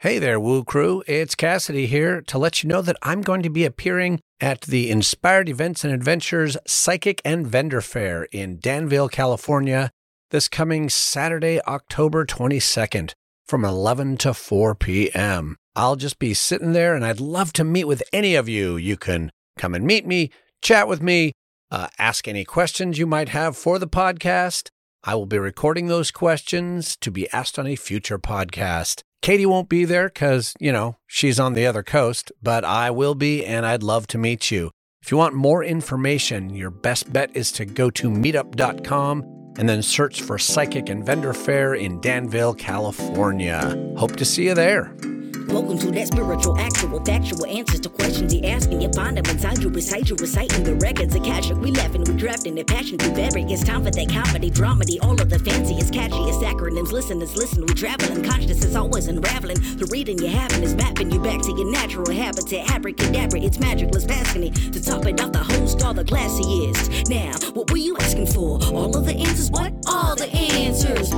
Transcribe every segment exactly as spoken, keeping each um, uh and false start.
Hey there, Woo Crew. It's Cassidy here to let you know that I'm going to be appearing at the Inspired Events and Adventures Psychic and Vendor Fair in Danville, California, this coming Saturday, October twenty-second, from eleven to four p.m. I'll just be sitting there, and I'd love to meet with any of you. You can come and meet me, chat with me, uh, ask any questions you might have for the podcast. I will be recording those questions to be asked on a future podcast. Katie won't be there because, you know, she's on the other coast, but I will be, and I'd love to meet you. If you want more information, your best bet is to go to meetup dot com and then search for Psychic and Vendor Fair in Danville, California. Hope to see you there. Welcome to that spiritual, actual, factual answers to questions you're asking. You find them inside you, recite you, reciting the records of cash. We laughing, we drafting, the passion to vary. It's time for that comedy, dramedy, all of the fanciest, catchiest acronyms. Listeners, listen, we traveling. Conscious is always unraveling. The reading you're having is mapping you back to your natural habitat. Abracadabra, it's magicless, passionate. To top it off, the host, all the classiest. Now, what were you asking for? All of the answers? What? All the answers.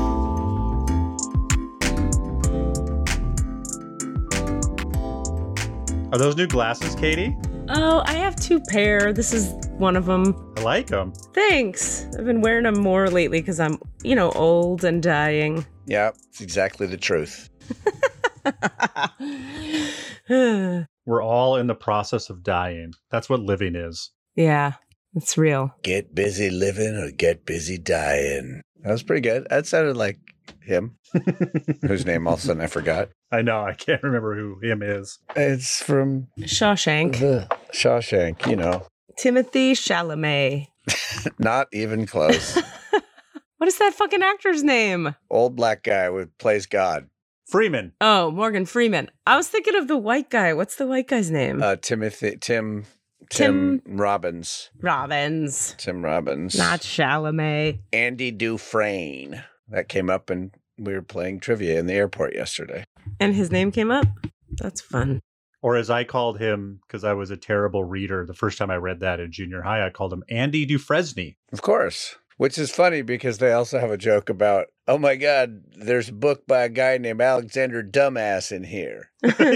Are those new glasses, Katie? Oh, I have two pair. This is one of them. I like them. Thanks. I've been wearing them more lately because I'm, you know, old and dying. Yeah, it's exactly the truth. We're all in the process of dying. That's what living is. Yeah, it's real. Get busy living or get busy dying. That was pretty good. That sounded like him, whose name all of a sudden I forgot. I know. I can't remember who him is. It's from Shawshank. the Shawshank, you know. Timothy Chalamet. Not even close. What is that fucking actor's name? Old black guy who plays God. Freeman. Oh, Morgan Freeman. I was thinking of the white guy. What's the white guy's name? Uh, Timothy, Tim, Tim, Tim Robbins. Robbins. Tim Robbins. Not Chalamet. Andy Dufresne. That came up and we were playing trivia in the airport yesterday. And his name came up? That's fun. Or as I called him, because I was a terrible reader, the first time I read that in junior high, I called him Andy Dufresne. Of course. Which is funny because they also have a joke about, oh my God, there's a book by a guy named Alexander Dumbass in here.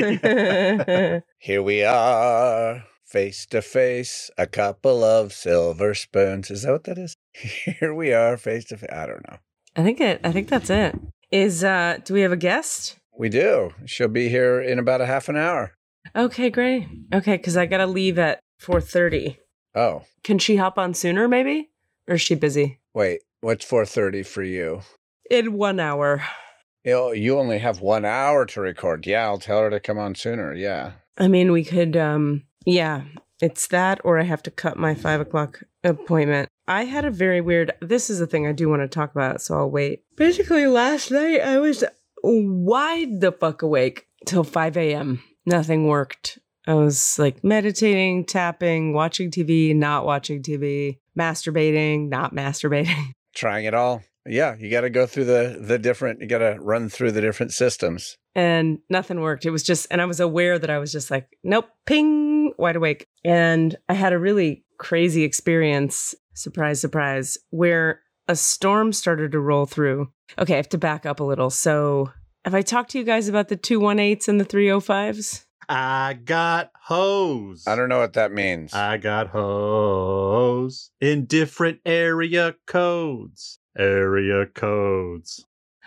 Here we are, face to face, a couple of silver spoons. Is that what that is? Here we are, face to face. I don't know. I think it. I think that's it. Is uh? Do we have a guest? We do. She'll be here in about a half an hour. Okay, great. Okay, because I gotta leave at four thirty. Oh, Can she hop on sooner, maybe? Or is she busy? wait. What's four thirty for you? In one hour. You know, you only have one hour to record. Yeah, I'll tell her to come on sooner. Yeah. I mean, we could. Um. Yeah, it's that, or I have to cut my five o'clock appointment. I had a very weird. This is the thing I do want to talk about, so I'll wait. Basically, last night I was wide the fuck awake till five a.m. Nothing worked. I was like meditating, tapping, watching T V, not watching T V, masturbating, not masturbating. Trying it all. Yeah, you got to go through the the different, you got to run through the different systems. And nothing worked. It was just, and I was aware that I was just like, nope, ping, wide awake. And I had a really crazy experience, surprise, surprise, where a storm started to roll through. Okay, I have to back up a little. So have I talked to you guys about the two one eights and the three oh fives? I got hose. I don't know what that means. I got hose in different area codes. Area codes.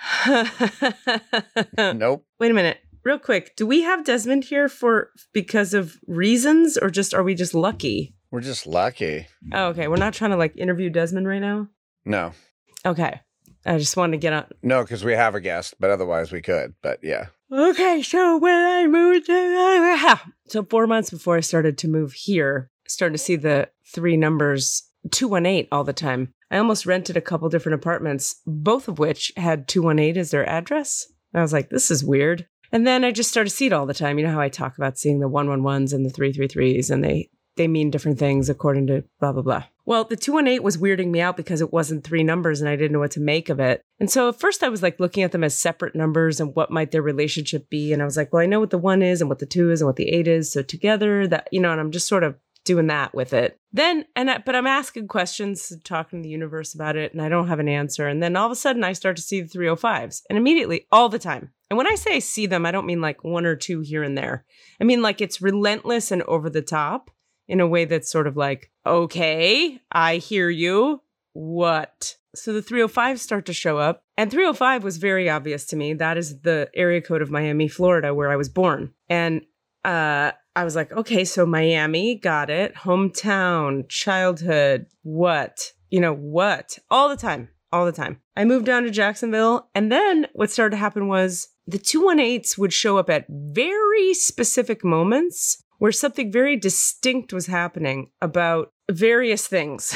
Nope. Wait a minute. Real quick. Do we have Desmond here for because of reasons or just are we just lucky? We're just lucky. Oh, okay. We're not trying to like interview Desmond right now? No. Okay. I just wanted to get on. No, because we have a guest, but otherwise we could. But yeah. Okay, so when I moved to... So four months before I started to move here, I started to see the three numbers two one eight all the time. I almost rented a couple different apartments, both of which had two one eight as their address. And I was like, this is weird. And then I just started to see it all the time. You know how I talk about seeing the one one ones and the three three threes, and they, they mean different things according to blah, blah, blah. Well, the two one eight was weirding me out because it wasn't three numbers and I didn't know what to make of it. And so at first I was like looking at them as separate numbers and what might their relationship be. And I was like, well, I know what the one is and what the two is and what the eight is. So together that, you know, and I'm just sort of doing that with it. Then, and I, but I'm asking questions, talking to the universe about it, and I don't have an answer. And then all of a sudden I start to see the three oh fives, and immediately, all the time. And when I say I see them, I don't mean like one or two here and there. I mean like it's relentless and over the top in a way that's sort of like, okay, I hear you. What? So the three oh fives start to show up. And three oh five was very obvious to me. That is the area code of Miami, Florida, where I was born. And uh, I was like, okay, so Miami, got it. Hometown, childhood, what? You know, what? All the time, all the time. I moved down to Jacksonville. And then what started to happen was the two eighteens would show up at very specific moments where something very distinct was happening about various things.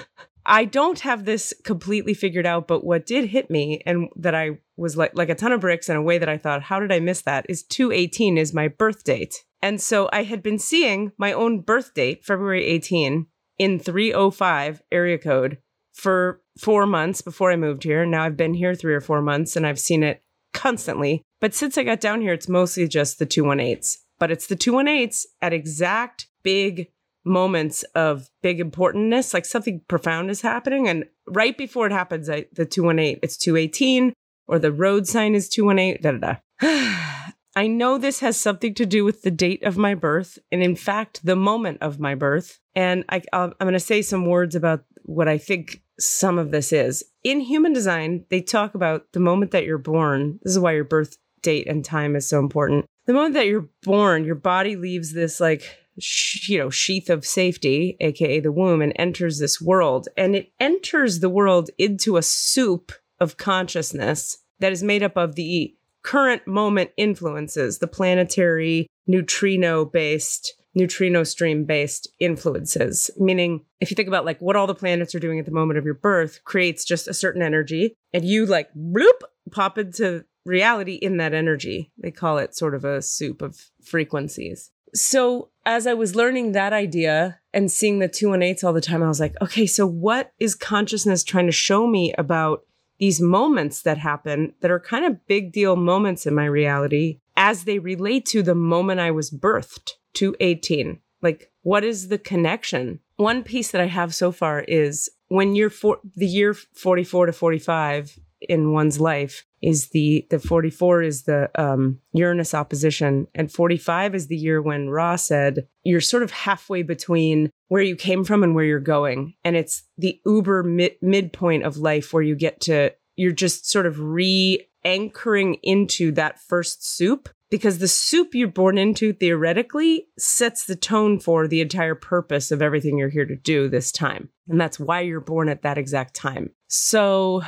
I don't have this completely figured out, but what did hit me and that I was like like a ton of bricks in a way that I thought, how did I miss that? Is two eighteen is my birth date. And so I had been seeing my own birth date, February eighteenth, in three oh five area code for four months before I moved here. Now I've been here three or four months and I've seen it constantly. But since I got down here, it's mostly just the two eighteens. But it's the two eighteens at exact big moments of big importantness, like something profound is happening. And right before it happens, I, the two eighteen, it's two eighteen, or the road sign is two eighteen, da da da. I know this has something to do with the date of my birth, and in fact, the moment of my birth. And I, I'll, I'm going to say some words about what I think some of this is. In human design, they talk about the moment that you're born. This is why your birth date and time is so important. The moment that you're born, your body leaves this like, sh- you know, sheath of safety, aka the womb, and enters this world. And it enters the world into a soup of consciousness that is made up of the current moment influences, the planetary, neutrino-based, neutrino stream-based influences. Meaning, if you think about like what all the planets are doing at the moment of your birth, creates just a certain energy, and you like bloop pop into reality in that energy. They call it sort of a soup of frequencies. So as I was learning that idea and seeing the two eighteens all the time, I was like, okay, so what is consciousness trying to show me about these moments that happen that are kind of big deal moments in my reality as they relate to the moment I was birthed, two eighteen? Like, what is the connection? One piece that I have so far is when you're for the year forty-four to forty-five in one's life is the, the forty-four is the um, Uranus opposition, and forty-five is the year when Ra said, you're sort of halfway between where you came from and where you're going. And it's the uber mid- midpoint of life where you get to, you're just sort of re-anchoring into that first soup, because the soup you're born into theoretically sets the tone for the entire purpose of everything you're here to do this time. And that's why you're born at that exact time. So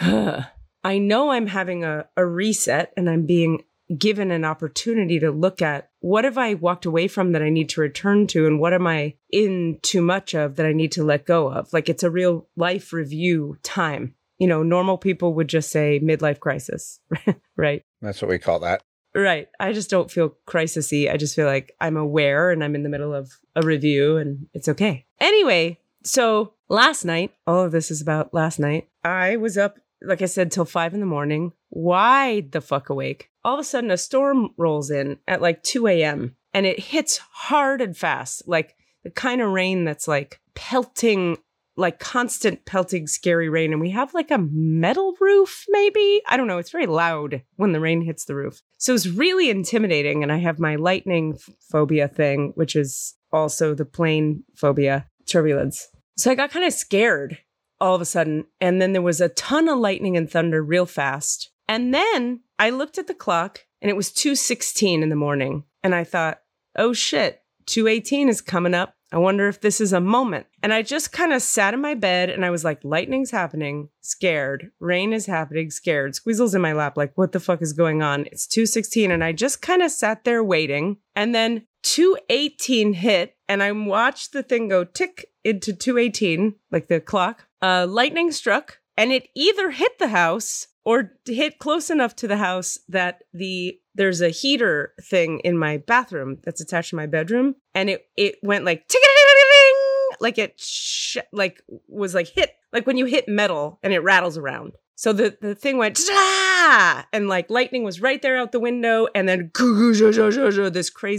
I know I'm having a, a reset, and I'm being given an opportunity to look at what have I walked away from that I need to return to, and what am I in too much of that I need to let go of. Like, it's a real life review time. You know, normal people would just say midlife crisis, right? That's what we call that. Right. I just don't feel crisis-y. I just feel like I'm aware and I'm in the middle of a review and it's okay. Anyway, so last night, all of this is about last night, I was up, like I said, till five in the morning, wide the fuck awake. All of a sudden, a storm rolls in at like two a.m. and it hits hard and fast, like the kind of rain that's like pelting, like constant pelting, scary rain. And we have like a metal roof, maybe? I don't know. It's very loud when the rain hits the roof. So it's really intimidating. And I have my lightning phobia thing, which is also the plane phobia, turbulence. So I got kind of scared all of a sudden. And then there was a ton of lightning and thunder real fast. And then I looked at the clock and it was two sixteen in the morning. And I thought, oh shit, two eighteen is coming up. I wonder if this is a moment. And I just kind of sat in my bed and I was like, lightning's happening, scared. Rain is happening, scared. Squeezel's in my lap, like, what the fuck is going on? It's two sixteen. And I just kind of sat there waiting. And then two eighteen hit and I watched the thing go tick into two eighteen, like the clock. Uh, lightning struck and it either hit the house or hit close enough to the house that the there's a heater thing in my bathroom that's attached to my bedroom, and it it went like tick-a-ding-a-ding-a-ding, like it sh- like was like hit like when you hit metal and it rattles around. So the the thing went ta-da! And like lightning was right there out the window, and then this crazy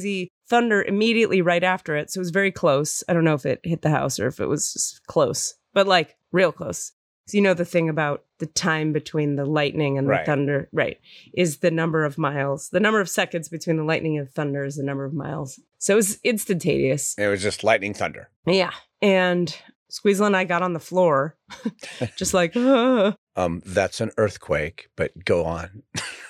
thunder immediately right after it. So it was very close. I don't know if it hit the house or if it was just close, but like real close. So you know the thing about the time between the lightning and Right. the thunder, right, is the number of miles. The number of seconds between the lightning and thunder is the number of miles. So it was instantaneous. It was just lightning thunder. Yeah. And Squeezle and I got on the floor, just like, "Ugh." Um, that's an earthquake, but go on.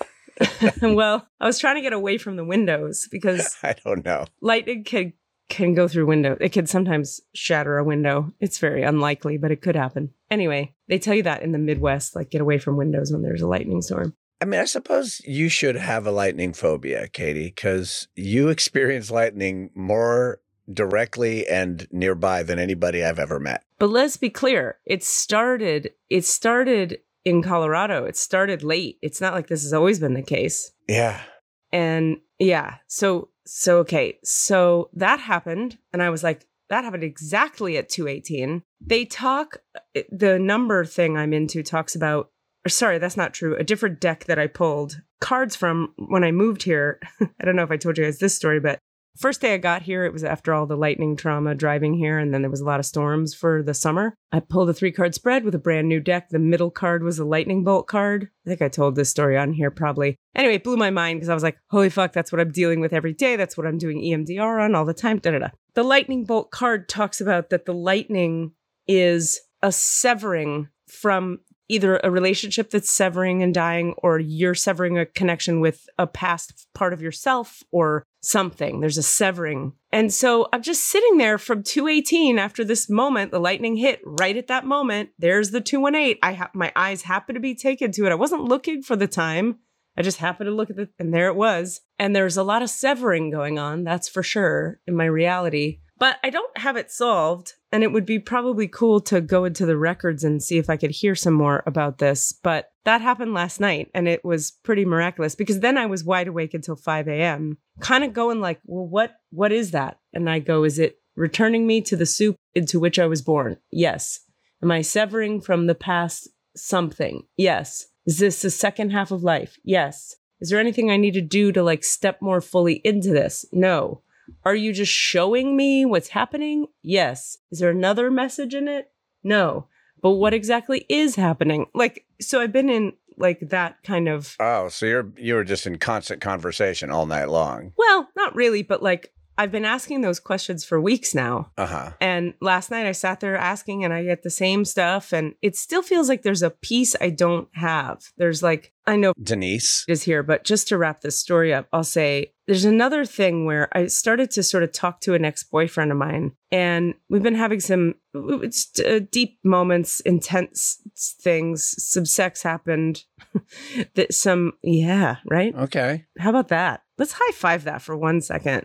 Well, I was trying to get away from the windows because I don't know. lightning can can go through windows. It can sometimes shatter a window. It's very unlikely, but it could happen. Anyway, they tell you that in the Midwest, like get away from windows when there's a lightning storm. I mean, I suppose you should have a lightning phobia, Katie, because you experience lightning more directly and nearby than anybody I've ever met. But let's be clear. It started, it started in Colorado. It started late. It's not like this has always been the case. Yeah. And yeah, so, so, okay. So that happened. And I was like, that happened exactly at two eighteen. They talk, the number thing I'm into talks about, or sorry, that's not true. A different deck that I pulled cards from when I moved here. I don't know if I told you guys this story, but first day I got here, it was after all the lightning trauma driving here, and then there was a lot of storms for the summer. I pulled a three-card spread with a brand new deck. The middle card was a lightning bolt card. I think I told this story on here probably. Anyway, it blew my mind because I was like, holy fuck, that's what I'm dealing with every day. That's what I'm doing E M D R on all the time. Da da da. The lightning bolt card talks about that the lightning is a severing from either a relationship that's severing and dying, or you're severing a connection with a past part of yourself or something. There's a severing. And so I'm just sitting there from two eighteen after this moment, the lightning hit right at that moment. There's the two eighteen. I ha- my eyes happened to be taken to it. I wasn't looking for the time. I just happened to look at it, and there it was. And there's a lot of severing going on, that's for sure, in my reality. But I don't have it solved, and it would be probably cool to go into the records and see if I could hear some more about this. But that happened last night, and it was pretty miraculous because then I was wide awake until five a.m., kind of going like, well, what what is that? And I go, is it returning me to the soup into which I was born? Yes. Am I severing from the past something? Yes. Is this the second half of life? Yes. Is there anything I need to do to like step more fully into this? No. Are you just showing me what's happening? Yes. Is there another message in it? No. But what exactly is happening? Like, so I've been in like that kind of. Oh, so you're you were just in constant conversation all night long. Well, not really, but like I've been asking those questions for weeks now. Uh-huh. And last night I sat there asking and I get the same stuff. And it still feels like there's a piece I don't have. There's like, I know Denise is here, but just to wrap this story up, I'll say there's another thing where I started to sort of talk to an ex-boyfriend of mine, and we've been having some it's, uh, deep moments, intense things. Some sex happened. that some, yeah, right? Okay. How about that? Let's high five that for one second.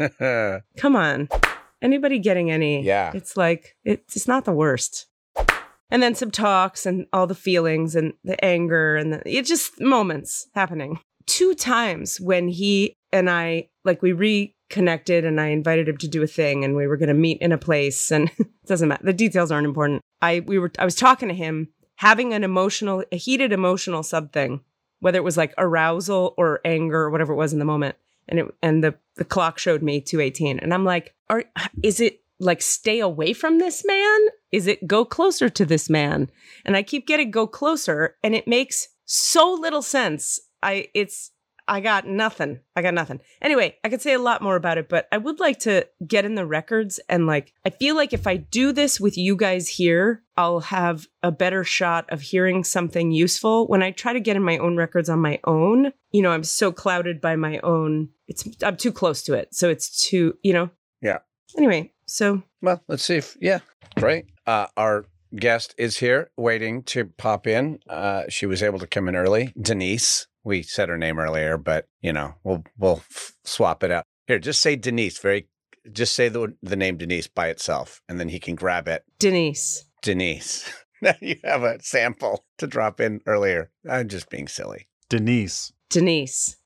Come on. Anybody getting any? Yeah. It's like, it's not the worst. And then some talks and all the feelings and the anger and the, it just moments happening. Two times when he and I, like we reconnected and I invited him to do a thing and we were going to meet in a place, and it doesn't matter. The details aren't important. I, we were, I was talking to him, having an emotional, a heated emotional something, whether it was like arousal or anger or whatever it was in the moment. And it, and the, the clock showed me two eighteen. And I'm like, are, is it like stay away from this man? Is it go closer to this man? And I keep getting go closer, and it makes so little sense. I, it's, I got nothing. I got nothing. Anyway, I could say a lot more about it, but I would like to get in the records. And like, I feel like if I do this with you guys here, I'll have a better shot of hearing something useful. When I try to get in my own records on my own, you know, I'm so clouded by my own, it's, I'm too close to it. So it's too, you know. Yeah. Anyway, so. Well, let's see if, yeah, great. Uh, our guest is here waiting to pop in. Uh, she was able to come in early. Denise. We said her name earlier, but, you know, we'll we'll f- swap it out. Here, just say Denise. Very, just say the the name Denise by itself, and then he can grab it. Denise. Denise. Now you have a sample to drop in earlier. I'm just being silly. Denise. Denise.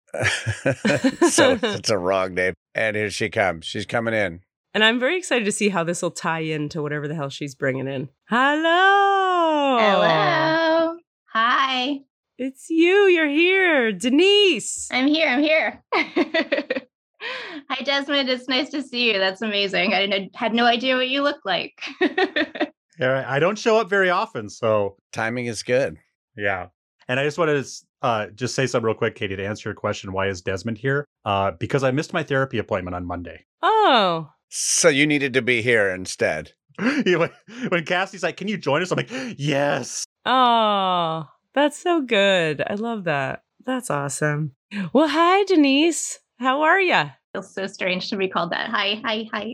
So it's a wrong name. And here she comes. She's coming in. And I'm very excited to see how this will tie into whatever the hell she's bringing in. Hello. Hello. Hi. It's you. You're here. Denise. I'm here. I'm here. Hi, Desmond. It's nice to see you. That's amazing. I didn't, had no idea what you look like. Yeah, I don't show up very often, so Timing is good. yeah. And I just wanted to uh, just say something real quick, Katie, to answer your question. Why is Desmond here? Uh, because I missed my therapy appointment on Monday. Oh, So you needed to be here instead. when, when Cassie's like, "Can you join us?" I'm like, "Yes." oh, that's so good. I love that. That's awesome. Well, hi, Denise. How are you? Feels so strange to be called that. Hi, hi, hi.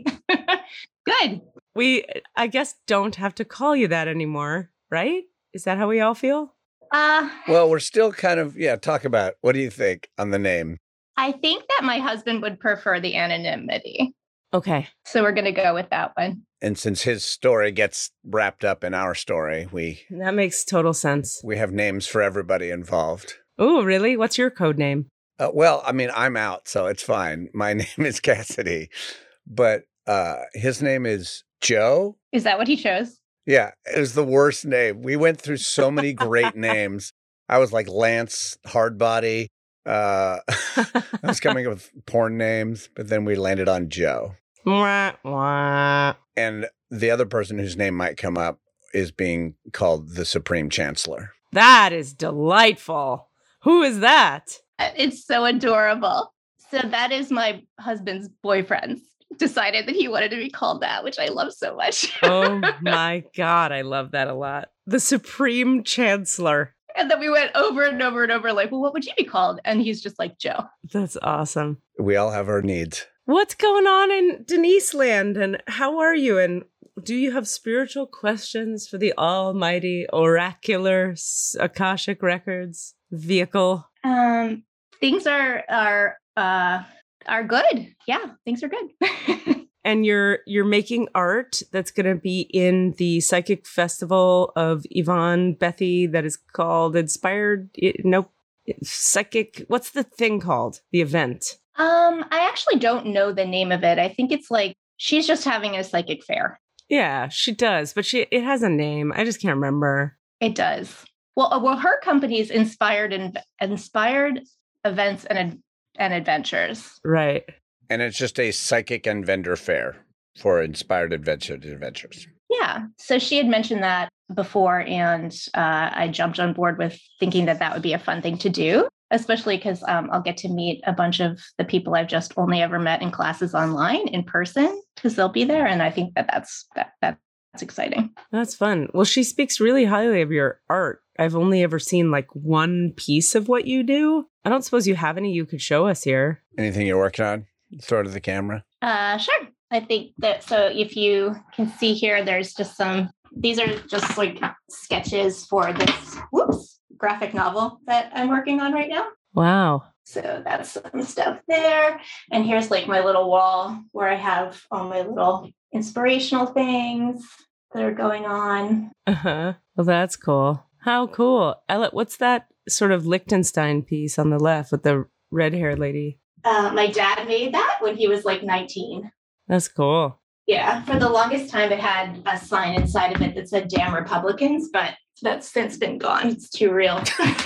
Good. We, I guess, don't have to call you that anymore, right? Is that how we all feel? Uh, Well, we're still kind of, yeah, talk about what do you think on the name? I think that my husband would prefer the anonymity. Okay. So we're going to go with that one. And since his story gets wrapped up in our story, we That makes total sense. we have names for everybody involved. Oh, really? What's your code name? Uh, well, I mean, I'm out, so it's fine. My name is Cassidy, but uh, his name is Joe. Is that what he chose? Yeah, it was the worst name. We went through so many great names. I was like Lance Hardbody. Uh, I was coming up with porn names, but then we landed on Joe. Wah, wah. And the other person whose name might come up is being called the Supreme Chancellor. That is delightful. Who is that? It's so adorable. So that is my husband's boyfriend's decided that he wanted to be called that, which I love so much. Oh my God, I love that a lot. The Supreme Chancellor. And then we went over and over and over, like, well, what would you be called? And he's just like, Joe. That's awesome. We all have our needs. What's going on in Denise land and how are you? And do you have spiritual questions for the almighty oracular s- Akashic Records vehicle? Um, things are are uh are good. Yeah, things are good. And you're you're making art that's going to be in the Psychic Festival of Yvonne Bethy that is called Inspired. Nope, Psychic. What's the thing called? The event. um, I actually don't know the name of it. I think it's like she's just having a psychic fair. Yeah, she does, but she it has a name. I just can't remember. It does. Well, uh, well, her company's inspired and inspired events and ad- and adventures. Right. And it's just a psychic and vendor fair for inspired adventure adventures. Yeah. So she had mentioned that before, and uh, I jumped on board with thinking that that would be a fun thing to do, especially because um, I'll get to meet a bunch of the people I've just only ever met in classes online in person because they'll be there, and I think that that's that that's exciting. That's fun. Well, she speaks really highly of your art. I've only ever seen like one piece of what you do. I don't suppose you have any you could show us here. Anything you're working on? Throw it to the camera. Uh, sure. I think that so if you can see here, there's just some, these are just like sketches for this, whoops, graphic novel that I'm working on right now. Wow. So that's some stuff there. And here's like my little wall where I have all my little inspirational things that are going on. Uh-huh. Well, that's cool. How cool. Ella, what's that sort of Liechtenstein piece on the left with the red-haired lady? Uh, my dad made that when he was like nineteen. That's cool. Yeah, for the longest time, it had a sign inside of it that said "Damn Republicans," but that's since been gone. It's too real.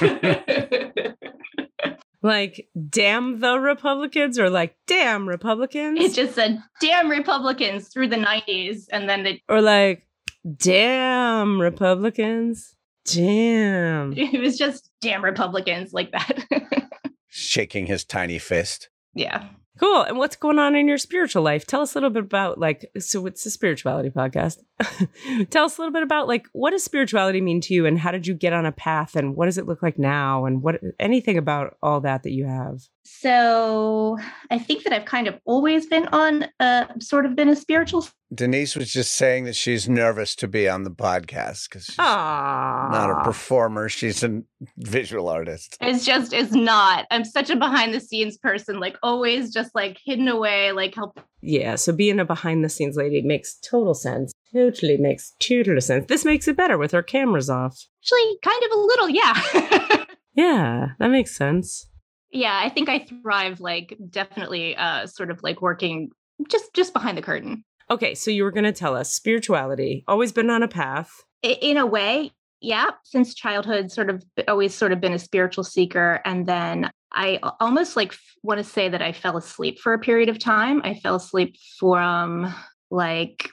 Like, damn the Republicans or like, damn Republicans? It just said "Damn Republicans" through the nineties, and then it, Or like, damn Republicans? Damn. it was just "Damn Republicans" like that. Shaking his tiny fist. Yeah. Cool. And what's going on in your spiritual life? Tell us a little bit about like, so it's a spirituality podcast. Tell us a little bit about like, what does spirituality mean to you and how did you get on a path and what does it look like now? And what, anything about all that that you have? So I think that I've kind of always been on, uh, sort of been a spiritual. Denise was just saying that she's nervous to be on the podcast because she's Aww. not a performer. She's a visual artist. It's just, it's not. I'm such a behind the scenes person, like always just like hidden away, like help. Yeah. So being a behind the scenes lady makes total sense. Totally makes total sense. This makes it better with our cameras off. Actually, kind of a little, yeah. Yeah, that makes sense. Yeah, I think I thrive, like definitely uh, sort of like working just, just behind the curtain. Okay, so you were going to tell us spirituality, always been on a path. I- in a way, yeah. Since childhood, sort of always sort of been a spiritual seeker. And then I almost like want to say that I fell asleep for a period of time. I fell asleep from like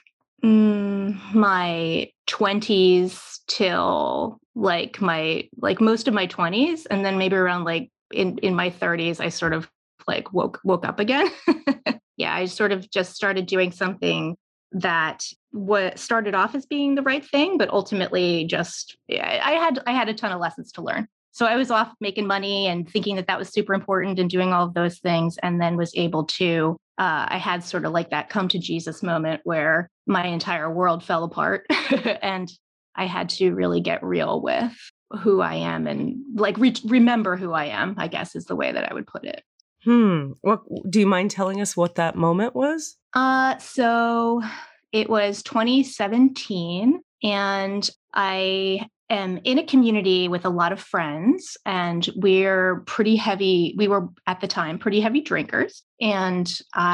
mm, my twenties till like my, like most of my twenties. And then maybe around like in, in my thirties, I sort of like woke, woke up again. Yeah. I sort of just started doing something that what started off as being the right thing, but ultimately just, I, I had, I had a ton of lessons to learn. So I was off making money and thinking that that was super important and doing all of those things. And then was able to, uh, I had sort of like that come to Jesus moment where my entire world fell apart. And I had to really get real with who I am and like re- remember who I am, I guess is the way that I would put it. Hmm. What, do you mind telling us what that moment was? Uh, so it was twenty seventeen and I am in a community with a lot of friends and we're pretty heavy. We were at the time pretty heavy drinkers. And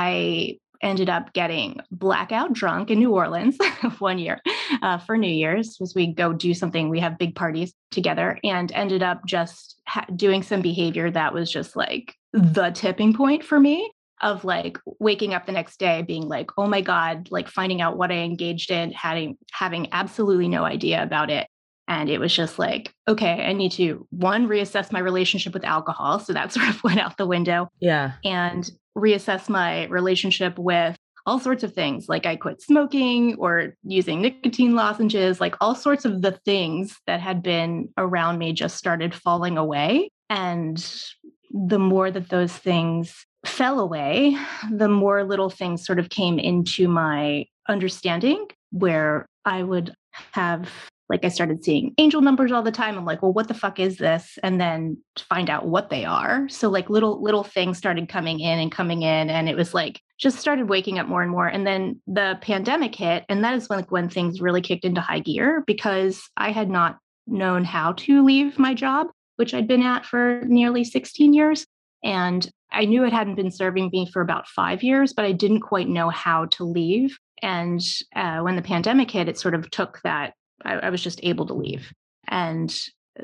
I ended up getting blackout drunk in New Orleans one year uh, for New Year's as we go do something. We have big parties together and ended up just ha- doing some behavior that was just like the tipping point for me of like waking up the next day being like, oh my God, like finding out what I engaged in, having, having absolutely no idea about it. And it was just like, okay, I need to, one, reassess my relationship with alcohol. So that sort of went out the window. Yeah. And reassess my relationship with all sorts of things. Like I quit smoking or using nicotine lozenges, like all sorts of the things that had been around me just started falling away. And the more that those things fell away, the more little things sort of came into my understanding where I would have, like I started seeing angel numbers all the time. I'm like, well, what the fuck is this? And then to find out what they are. So like little, little things started coming in and coming in. And it was like, just started waking up more and more. And then the pandemic hit. And that is when, like, when things really kicked into high gear because I had not known how to leave my job, which I'd been at for nearly sixteen years. And I knew it hadn't been serving me for about five years, but I didn't quite know how to leave. And uh, when the pandemic hit, it sort of took that, I, I was just able to leave. And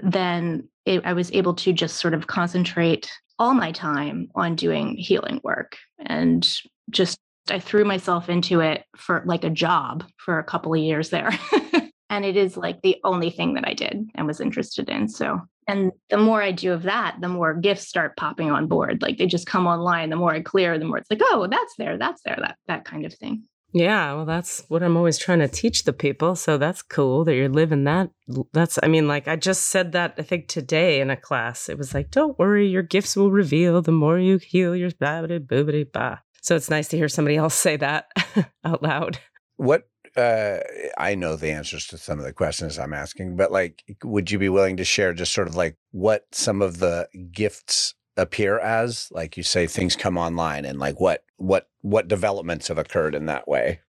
then it, I was able to just sort of concentrate all my time on doing healing work. And just, I threw myself into it for like a job for a couple of years there. And it is like the only thing that I did and was interested in. So, and the more I do of that, the more gifts start popping on board. Like they just come online. The more I clear, the more it's like, oh, that's there, that's there, that that kind of thing. Yeah, well, that's what I'm always trying to teach the people. So that's cool that you're living that. That's, I mean, like I just said that, I think today in a class, it was like, don't worry, your gifts will reveal the more you heal your blah, blah, blah, blah. So it's nice to hear somebody else say that out loud. What, uh, I know the answers to some of the questions I'm asking, but like, would you be willing to share just sort of like what some of the gifts appear as? Like you say, things come online and like what, what, what developments have occurred in that way?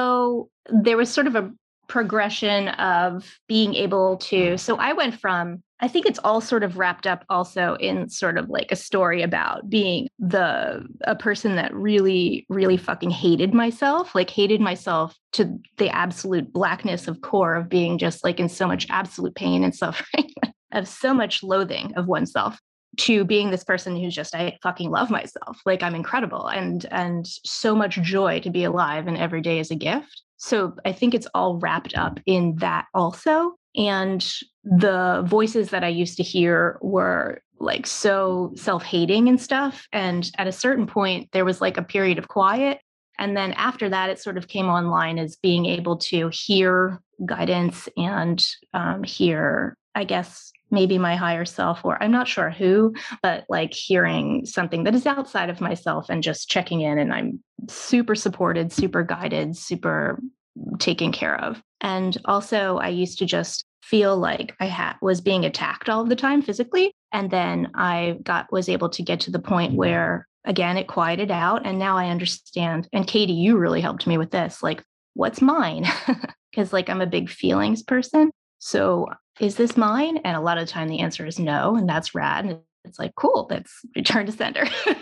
So there was sort of a progression of being able to, so I went from, I think it's all sort of wrapped up also in sort of like a story about being the, a person that really, really fucking hated myself, like hated myself to the absolute blackness of core of being just like in so much absolute pain and suffering of so much loathing of oneself, to being this person who's just, I fucking love myself. Like I'm incredible and, and so much joy to be alive and every day is a gift. So I think it's all wrapped up in that also. And the voices that I used to hear were like so self-hating and stuff. And at a certain point, there was like a period of quiet. And then after that, it sort of came online as being able to hear guidance and um, hear, I guess, maybe my higher self, or I'm not sure who, but like hearing something that is outside of myself and just checking in. And I'm super supported, super guided, super taken care of. And also I used to just feel like I had was being attacked all the time physically. And then I got was able to get to the point where, again, it quieted out. And now I understand. And Katie, you really helped me with this. Like, what's mine? Because like I'm a big feelings person. So is this mine? And a lot of the time the answer is no. And that's rad. And it's like, cool, that's return to sender.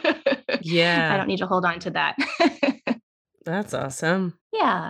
Yeah. I don't need to hold on to that. That's awesome. Yeah.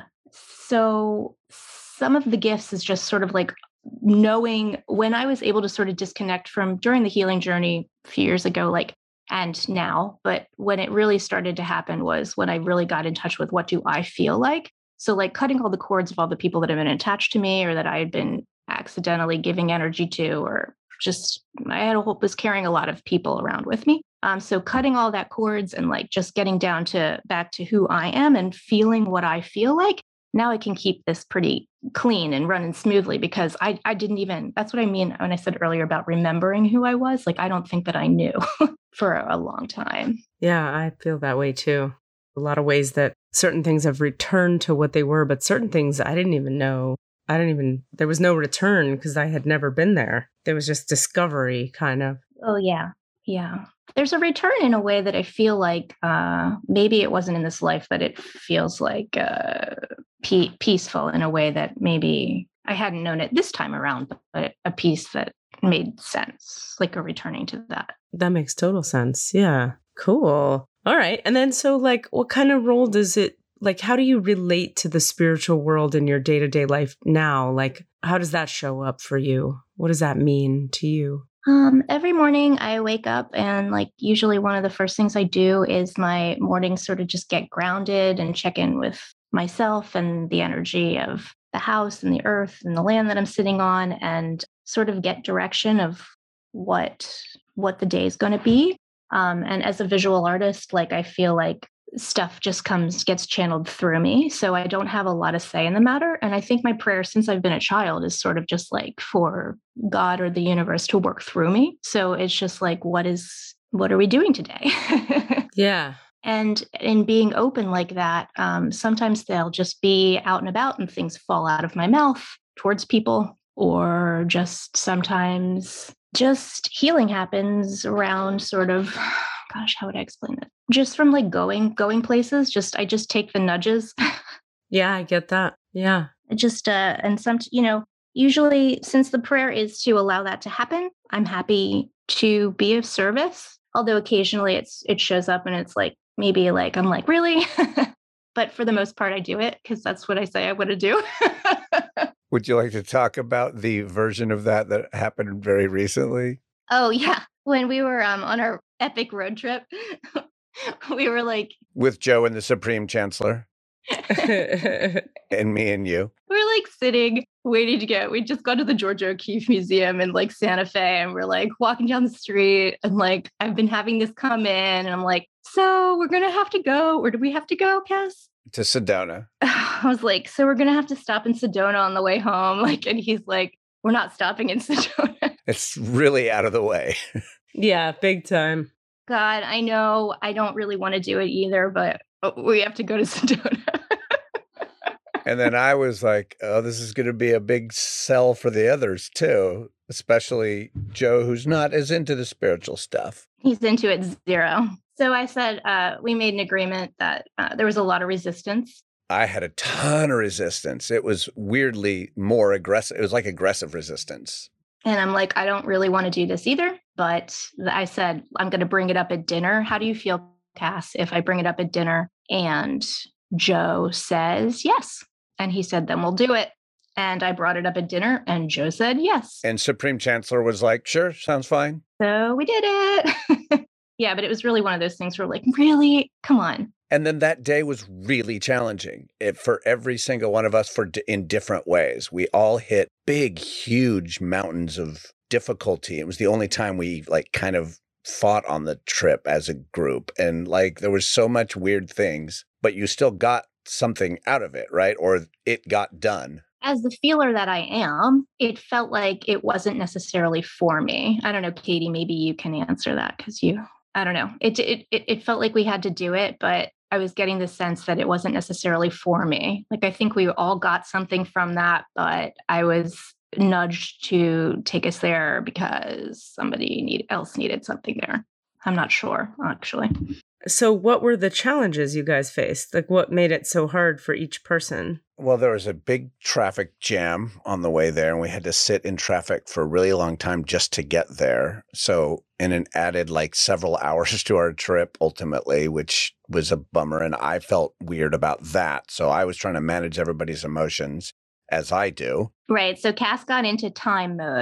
So some of the gifts is just sort of like knowing when I was able to sort of disconnect from during the healing journey a few years ago, like and now. But when it really started to happen was when I really got in touch with what do I feel like. So like cutting all the cords of all the people that have been attached to me or that I had been accidentally giving energy to, or just I had a whole, was carrying a lot of people around with me. Um, so cutting all that cords and like just getting down to back to who I am and feeling what I feel like. Now I can keep this pretty clean and running smoothly because I, I didn't even, that's what I mean when I said earlier about remembering who I was. Like, I don't think that I knew for a long time. Yeah, I feel that way too. A lot of ways that certain things have returned to what they were, but certain things I didn't even know. I didn't even, there was no return because I had never been there. There was just discovery kind of. Oh, yeah. Yeah. There's a return in a way that I feel like uh, maybe it wasn't in this life, but it feels like uh, pe- peaceful in a way that maybe I hadn't known it this time around, but a peace that made sense, like a returning to that. That makes total sense. Yeah. Cool. All right. And then so like, what kind of role does it, like, how do you relate to the spiritual world in your day-to-day life now? Like, how does that show up for you? What does that mean to you? Um, every morning I wake up and like usually one of the first things I do is my mornings sort of just get grounded and check in with myself and the energy of the house and the earth and the land that I'm sitting on and sort of get direction of what what the day is going to be. Um, and as a visual artist, like I feel like stuff just comes, gets channeled through me. So I don't have a lot of say in the matter. And I think my prayer since I've been a child is sort of just like for God or the universe to work through me. So it's just like, what is, what are we doing today? Yeah. And in being open like that, um, sometimes they'll just be out and about and things fall out of my mouth towards people, or just sometimes just healing happens around sort of, gosh, how would I explain it? Just from like going, going places, just, I just take the nudges. Yeah, I get that. Yeah. Just, uh, and some, you know, usually since the prayer is to allow that to happen, I'm happy to be of service. Although occasionally it's, it shows up and it's like, maybe like, I'm like, really? But for the most part, I do it because that's what I say I want to do. Would you like to talk about the version of that that happened very recently? Oh, yeah. When we were um, on our epic road trip, we were like... With Joe and the Supreme Chancellor. And me and you. We were like sitting, waiting to get, we just got to the Georgia O'Keeffe Museum in like Santa Fe, and we're like walking down the street, and like, I've been having this come in, and I'm like, so we're going to have to go. Where do we have to go, Cass? To Sedona. I was like, so we're going to have to stop in Sedona on the way home. Like, and he's like, we're not stopping in Sedona. It's really out of the way. Yeah, big time. God, I know I don't really want to do it either, but we have to go to Sedona. And then I was like, oh, this is going to be a big sell for the others too, especially Joe, who's not as into the spiritual stuff. He's into it zero. So I said, uh, we made an agreement that uh, there was a lot of resistance. I had a ton of resistance. It was weirdly more aggressive. It was like aggressive resistance. And I'm like, I don't really want to do this either. But I said, I'm going to bring it up at dinner. How do you feel, Cass, if I bring it up at dinner? And Joe says, yes. And he said, then we'll do it. And I brought it up at dinner and Joe said, yes. And Supreme Chancellor was like, sure, sounds fine. So we did it. Yeah, but it was really one of those things where like, really? Come on. And then that day was really challenging it, for every single one of us for in different ways. We all hit big, huge mountains of difficulty. It was the only time we like kind of fought on the trip as a group. And like there was so much weird things, but you still got something out of it, right? Or it got done. As the feeler that I am, it felt like it wasn't necessarily for me. I don't know, Katie, maybe you can answer that because you, I don't know. It, it it felt like we had to do it, but I was getting the sense that it wasn't necessarily for me. Like, I think we all got something from that, but I was nudged to take us there because somebody need, else needed something there. I'm not sure, actually. So what were the challenges you guys faced? Like, what made it so hard for each person? Well, there was a big traffic jam on the way there, and we had to sit in traffic for a really long time just to get there. So, and it added like several hours to our trip ultimately, which was a bummer. And I felt weird about that. So I was trying to manage everybody's emotions, as I do. Right. So Cass got into time mode.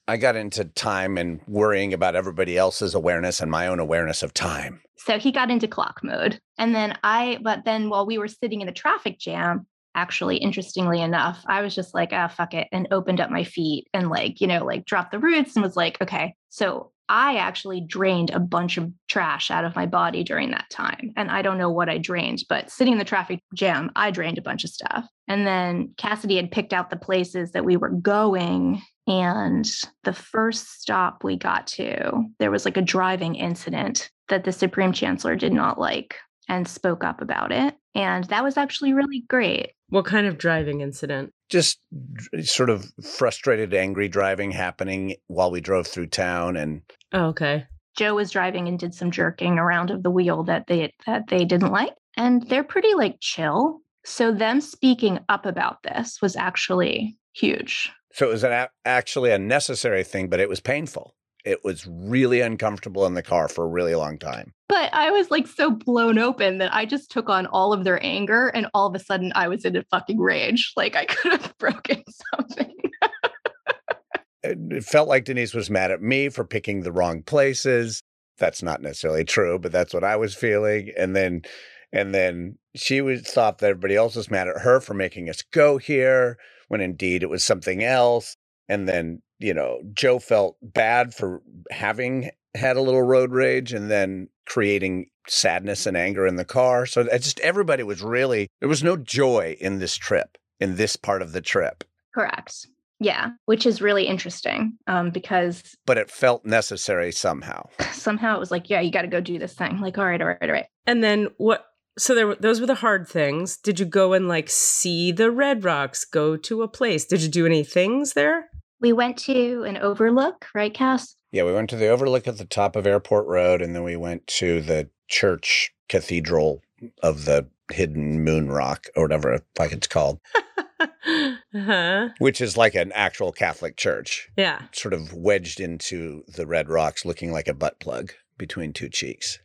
I got into time and worrying about everybody else's awareness and my own awareness of time. So he got into clock mode. And then I, but then while we were sitting in the traffic jam, actually, interestingly enough, I was just like, ah, fuck it, and opened up my feet and like, you know, like dropped the roots and was like, okay, so I actually drained a bunch of trash out of my body during that time. And I don't know what I drained, but sitting in the traffic jam, I drained a bunch of stuff. And then Cassidy had picked out the places that we were going. And the first stop we got to, there was like a driving incident that the Supreme Chancellor did not like and spoke up about it. And that was actually really great. What kind of driving incident? Just sort of frustrated, angry driving happening while we drove through town. And oh, okay. Joe was driving and did some jerking around of the wheel that they that they didn't like. And they're pretty like chill. So them speaking up about this was actually huge. So it was an a- actually a necessary thing, but it was painful. It was really uncomfortable in the car for a really long time. But I was like so blown open that I just took on all of their anger, and all of a sudden I was in a fucking rage. Like I could have broken something. It felt like Denise was mad at me for picking the wrong places. That's not necessarily true, but that's what I was feeling. And then, and then she was thought that everybody else was mad at her for making us go here, when indeed it was something else. And then, you know, Joe felt bad for having had a little road rage and then creating sadness and anger in the car. So it just everybody was really, there was no joy in this trip, in this part of the trip. Correct. Yeah, which is really interesting um, because... But it felt necessary somehow. Somehow it was like, yeah, you got to go do this thing. Like, all right, all right, all right. And then what... So there, were, those were the hard things. Did you go and like see the Red Rocks, go to a place? Did you do any things there? We went to an overlook, right, Cass? Yeah, we went to the overlook at the top of Airport Road, and then we went to the church cathedral of the Hidden Moon Rock, or whatever like it's called. uh-huh. Which is like an actual Catholic church. Yeah. Sort of wedged into the Red Rocks, looking like a butt plug between two cheeks.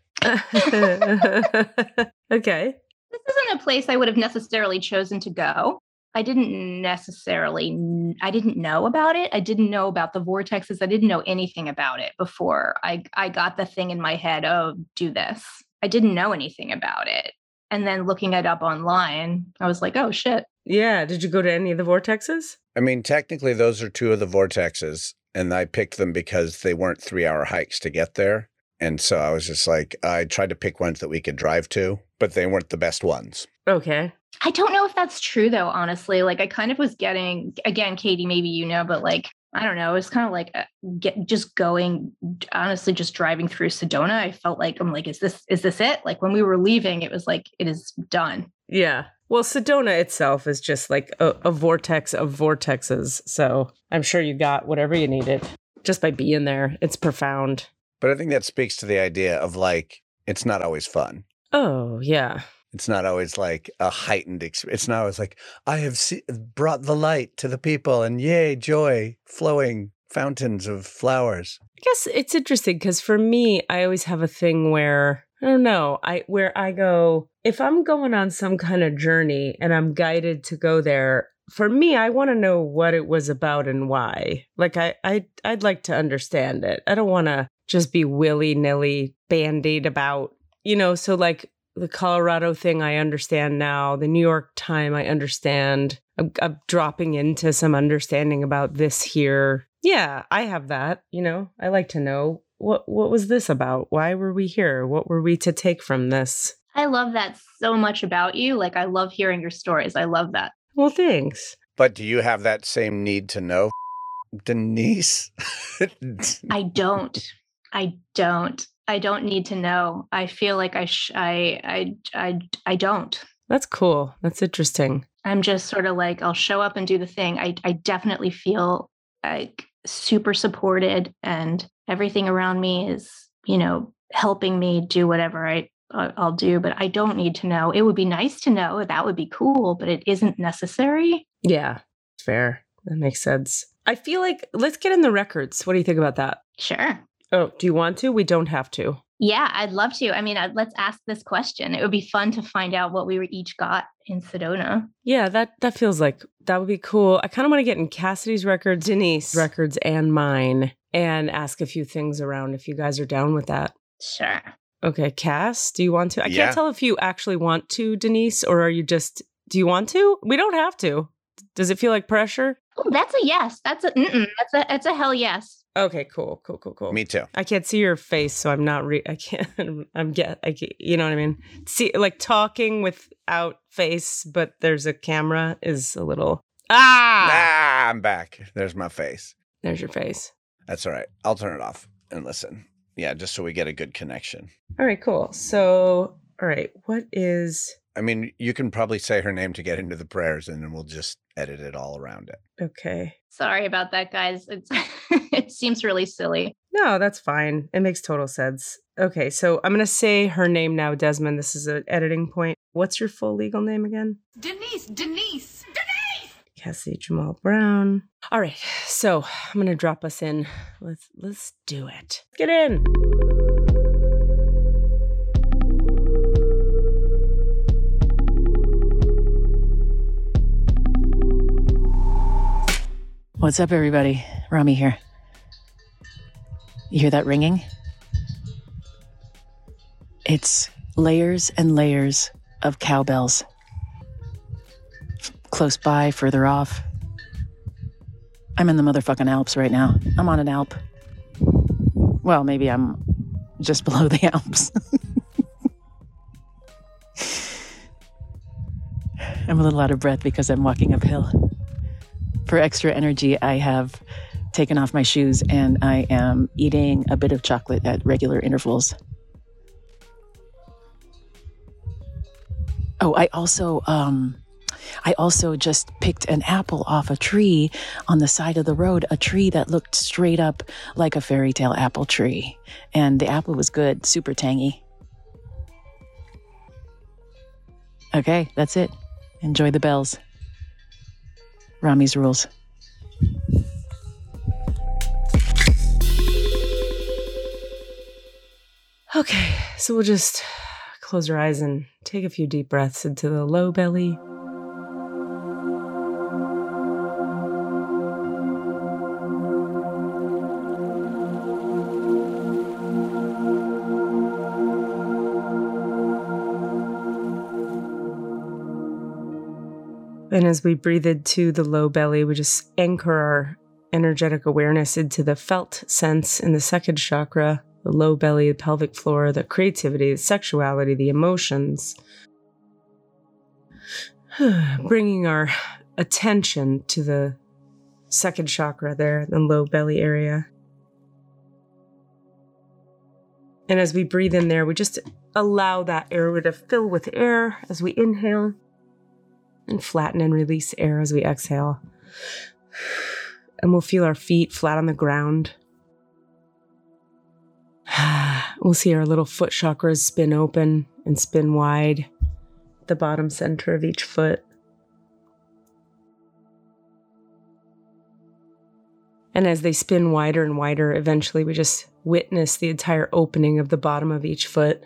Okay. This isn't a place I would have necessarily chosen to go. I didn't necessarily, I didn't know about it. I didn't know about the vortexes. I didn't know anything about it before I, I got the thing in my head, oh, do this. I didn't know anything about it. And then looking it up online, I was like, oh, shit. Yeah. Did you go to any of the vortexes? I mean, technically, those are two of the vortexes, and I picked them because they weren't three-hour hikes to get there. And so I was just like, I tried to pick ones that we could drive to, but they weren't the best ones. Okay. I don't know if that's true, though, honestly. Like, I kind of was getting, again, Katie, maybe you know, but like, I don't know. It was kind of like uh, get, just going, honestly, just driving through Sedona. I felt like, I'm like, is this, is this it? Like when we were leaving, it was like, it is done. Yeah. Well, Sedona itself is just like a, a vortex of vortexes. So I'm sure you got whatever you needed just by being there. It's profound. But I think that speaks to the idea of like, it's not always fun. Oh, yeah. It's not always like a heightened experience. It's not always like, I have see- brought the light to the people and yay, joy, flowing fountains of flowers. I guess it's interesting because for me, I always have a thing where, I don't know, I where I go, if I'm going on some kind of journey and I'm guided to go there, for me, I want to know what it was about and why. Like, I, I, I'd like to understand it. I don't want to just be willy-nilly bandied about, you know, so like, the Colorado thing, I understand now. The New York time, I understand. I'm, I'm dropping into some understanding about this here. Yeah, I have that. You know, I like to know what what was this about? Why were we here? What were we to take from this? I love that so much about you. Like, I love hearing your stories. I love that. Well, thanks. But do you have that same need to know, Denise? I don't. I don't. I don't need to know. I feel like I, sh- I, I, I, I don't. That's cool. That's interesting. I'm just sort of like, I'll show up and do the thing. I, I definitely feel like super supported, and everything around me is, you know, helping me do whatever I, I'll do, but I don't need to know. It would be nice to know. That would be cool, but it isn't necessary. Yeah, fair. That makes sense. I feel like, let's get in the records. What do you think about that? Sure. Oh, do you want to? We don't have to. Yeah, I'd love to. I mean, I'd, let's ask this question. It would be fun to find out what we were each got in Sedona. Yeah, that that feels like that would be cool. I kind of want to get in Cassidy's records, Denise records, and mine, and ask a few things around if you guys are down with that. Sure. Okay, Cass, do you want to? I Yeah. can't tell if you actually want to, Denise, or are you just, do you want to? We don't have to. Does it feel like pressure? Oh, that's a yes. That's a mm-mm. that's a it's a hell yes. Okay, cool, cool, cool, cool. Me too. I can't see your face, so I'm not. Re- I can't. I'm get. I can't, you know what I mean? See, like talking without face, but there's a camera is a little. Ah, Ah, I'm back. There's my face. there's your face. That's all right. I'll turn it off and listen. Yeah, just so we get a good connection. All right, cool. So, all right, what is? I mean, you can probably say her name to get into the prayers, and then we'll just edit it all around it. Okay. Sorry about that, guys. It's it seems really silly. No, that's fine. It makes total sense. Okay, so I'm gonna say her name now, Desmond. This is an editing point. What's your full legal name again? Denise, Denise, Denise! Cassie Jamal Brown. All right, so I'm gonna drop us in. Let's let's do it. Get in. What's up, everybody? Rami here. You hear that ringing? It's layers and layers of cowbells. Close by, further off. I'm in the motherfucking Alps right now. I'm on an Alp. Well, maybe I'm just below the Alps. I'm a little out of breath because I'm walking uphill. For extra energy, I have taken off my shoes and I am eating a bit of chocolate at regular intervals. Oh, I also, um, I also just picked an apple off a tree on the side of the road, a tree that looked straight up like a fairy tale apple tree. And the apple was good, super tangy. Okay, that's it. Enjoy the bells. Rami's rules. Okay, so we'll just close our eyes and take a few deep breaths into the low belly. And as we breathe into the low belly, we just anchor our energetic awareness into the felt sense in the second chakra, the low belly, the pelvic floor, the creativity, the sexuality, the emotions. Bringing our attention to the second chakra there, the low belly area. And as we breathe in there, we just allow that area to fill with air as we inhale. And flatten and release air as we exhale. And we'll feel our feet flat on the ground. We'll see our little foot chakras spin open and spin wide at the bottom center of each foot. And as they spin wider and wider, eventually we just witness the entire opening of the bottom of each foot.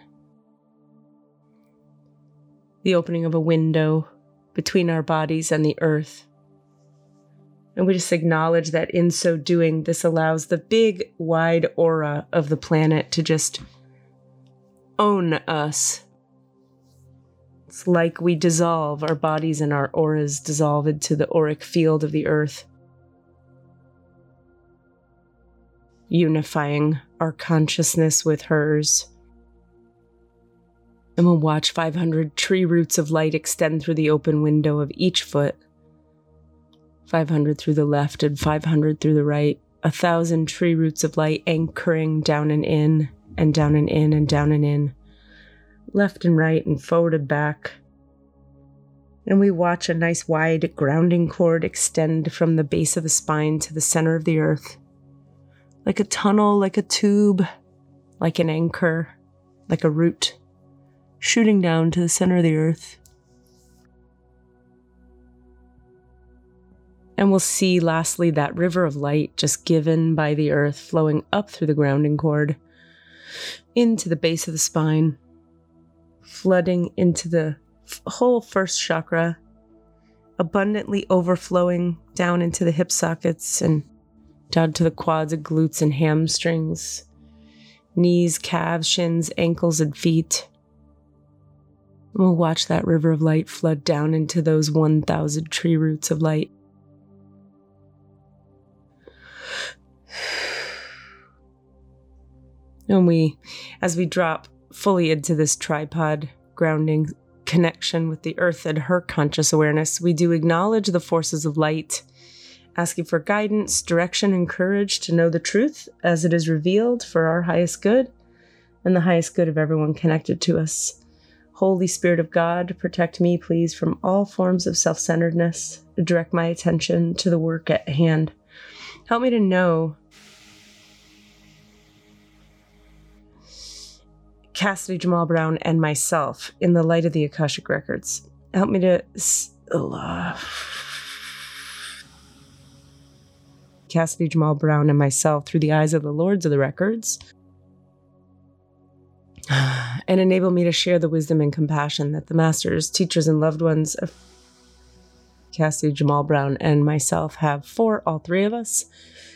The opening of a window between our bodies and the earth. And we just acknowledge that in so doing, this allows the big, wide aura of the planet to just own us. It's like we dissolve, our bodies and our auras dissolve into the auric field of the earth, unifying our consciousness with hers. And we'll watch five hundred tree roots of light extend through the open window of each foot. five hundred through the left and five hundred through the right. A thousand tree roots of light anchoring down and in, and down and in, and down and in. Left and right and forward and back. And we watch a nice wide grounding cord extend from the base of the spine to the center of the earth. Like a tunnel, like a tube, like an anchor, like a root. Shooting down to the center of the earth. And we'll see, lastly, that river of light just given by the earth flowing up through the grounding cord, into the base of the spine, flooding into the f- whole first chakra, abundantly overflowing down into the hip sockets and down to the quads and glutes and hamstrings, knees, calves, shins, ankles, and feet. We'll watch that river of light flood down into those one thousand tree roots of light. And we, as we drop fully into this tripod grounding connection with the earth and her conscious awareness, we do acknowledge the forces of light, asking for guidance, direction, and courage to know the truth as it is revealed for our highest good and the highest good of everyone connected to us. Holy Spirit of God, protect me, please, from all forms of self-centeredness. Direct my attention to the work at hand. Help me to know Cassidy Jamal Brown and myself in the light of the Akashic Records. Help me to... Uh, Cassidy Jamal Brown and myself through the eyes of the Lords of the Records, and enable me to share the wisdom and compassion that the masters, teachers, and loved ones of Cassidy Jamal Brown and myself have for all three of us.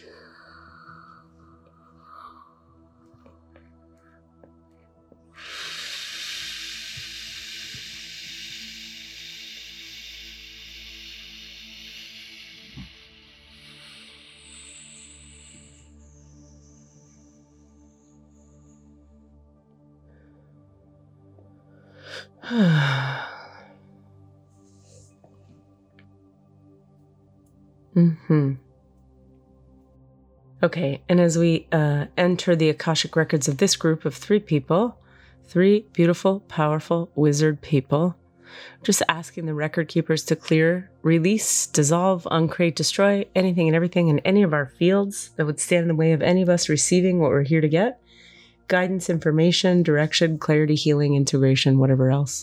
mm-hmm. Okay, and as we uh, enter the Akashic Records of this group of three people, three beautiful, powerful wizard people, just asking the record keepers to clear, release, dissolve, uncreate, destroy anything and everything in any of our fields that would stand in the way of any of us receiving what we're here to get. Guidance, information, direction, clarity, healing, integration, whatever else.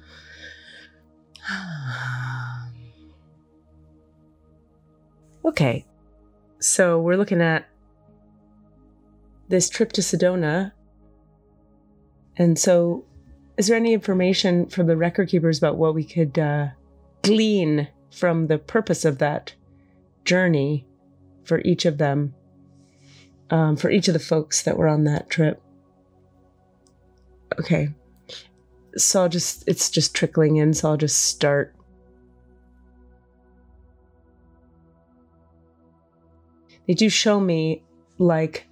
Okay, so we're looking at this trip to Sedona. And so, is there any information from the record keepers about what we could uh, glean from the purpose of that journey for each of them, um, for each of the folks that were on that trip? Okay, so I'll just, it's just trickling in, so I'll just start. They do show me, like,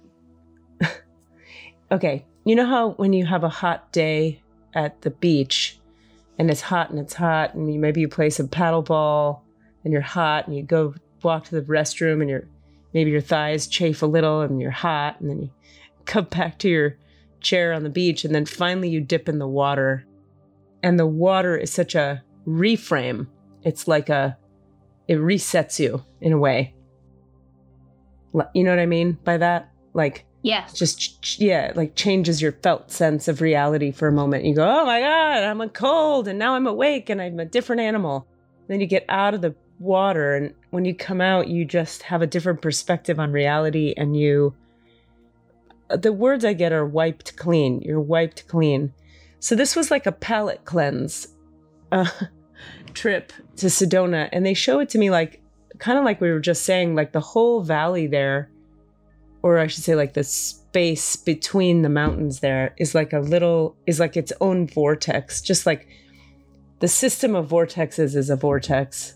okay, you know how when you have a hot day at the beach, and it's hot and it's hot, and you, maybe you play some paddleball, and you're hot, and you go walk to the restroom, and your maybe your thighs chafe a little, and you're hot, and then you come back to your chair on the beach, and then finally you dip in the water, and the water is such a reframe. It's like a, it resets you in a way. You know what I mean by that? Like, yes, just, yeah, like changes your felt sense of reality for a moment. You go, oh my God, I'm cold, and now I'm awake, and I'm a different animal. Then you get out of the water, and when you come out, you just have a different perspective on reality, and you, the words I get are wiped clean. You're wiped clean. So this was like a palate cleanse uh, trip to Sedona, and they show it to me like, kind of like we were just saying, like the whole valley there, or I should say like the space between the mountains there is like a little, is like its own vortex, just like the system of vortexes is a vortex.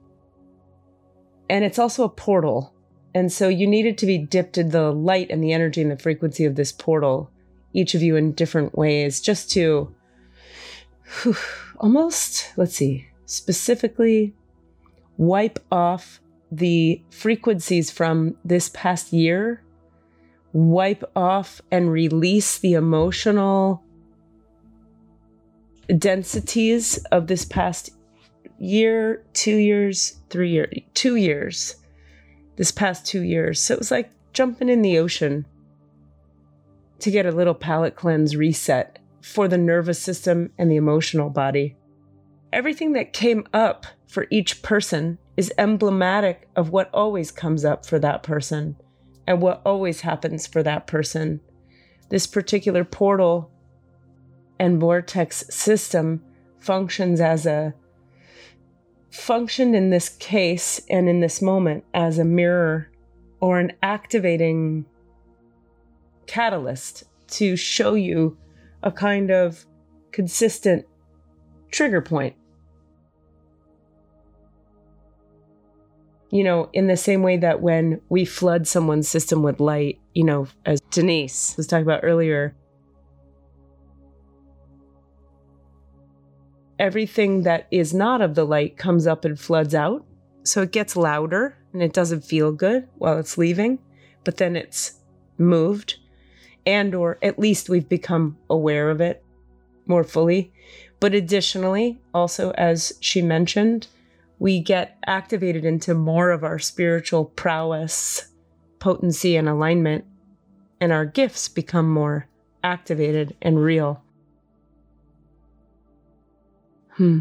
And it's also a portal. And so you needed to be dipped in the light and the energy and the frequency of this portal, each of you in different ways, just to whew, almost, let's see, specifically wipe off the frequencies from this past year, wipe off and release the emotional densities of this past year, two years, three years, two years, this past two years. So it was like jumping in the ocean to get a little palate cleanse reset for the nervous system and the emotional body. Everything that came up for each person is emblematic of what always comes up for that person and what always happens for that person. this particular portal and vortex system functions as a functioned in this case and in this moment as a mirror or an activating catalyst to show you a kind of consistent trigger point. You know, in the same way that when we flood someone's system with light, you know, as Denise was talking about earlier, everything that is not of the light comes up and floods out. So it gets louder and it doesn't feel good while it's leaving, but then it's moved, and or at least we've become aware of it more fully. But additionally, also, as she mentioned, we get activated into more of our spiritual prowess, potency, and alignment, and our gifts become more activated and real. Hmm.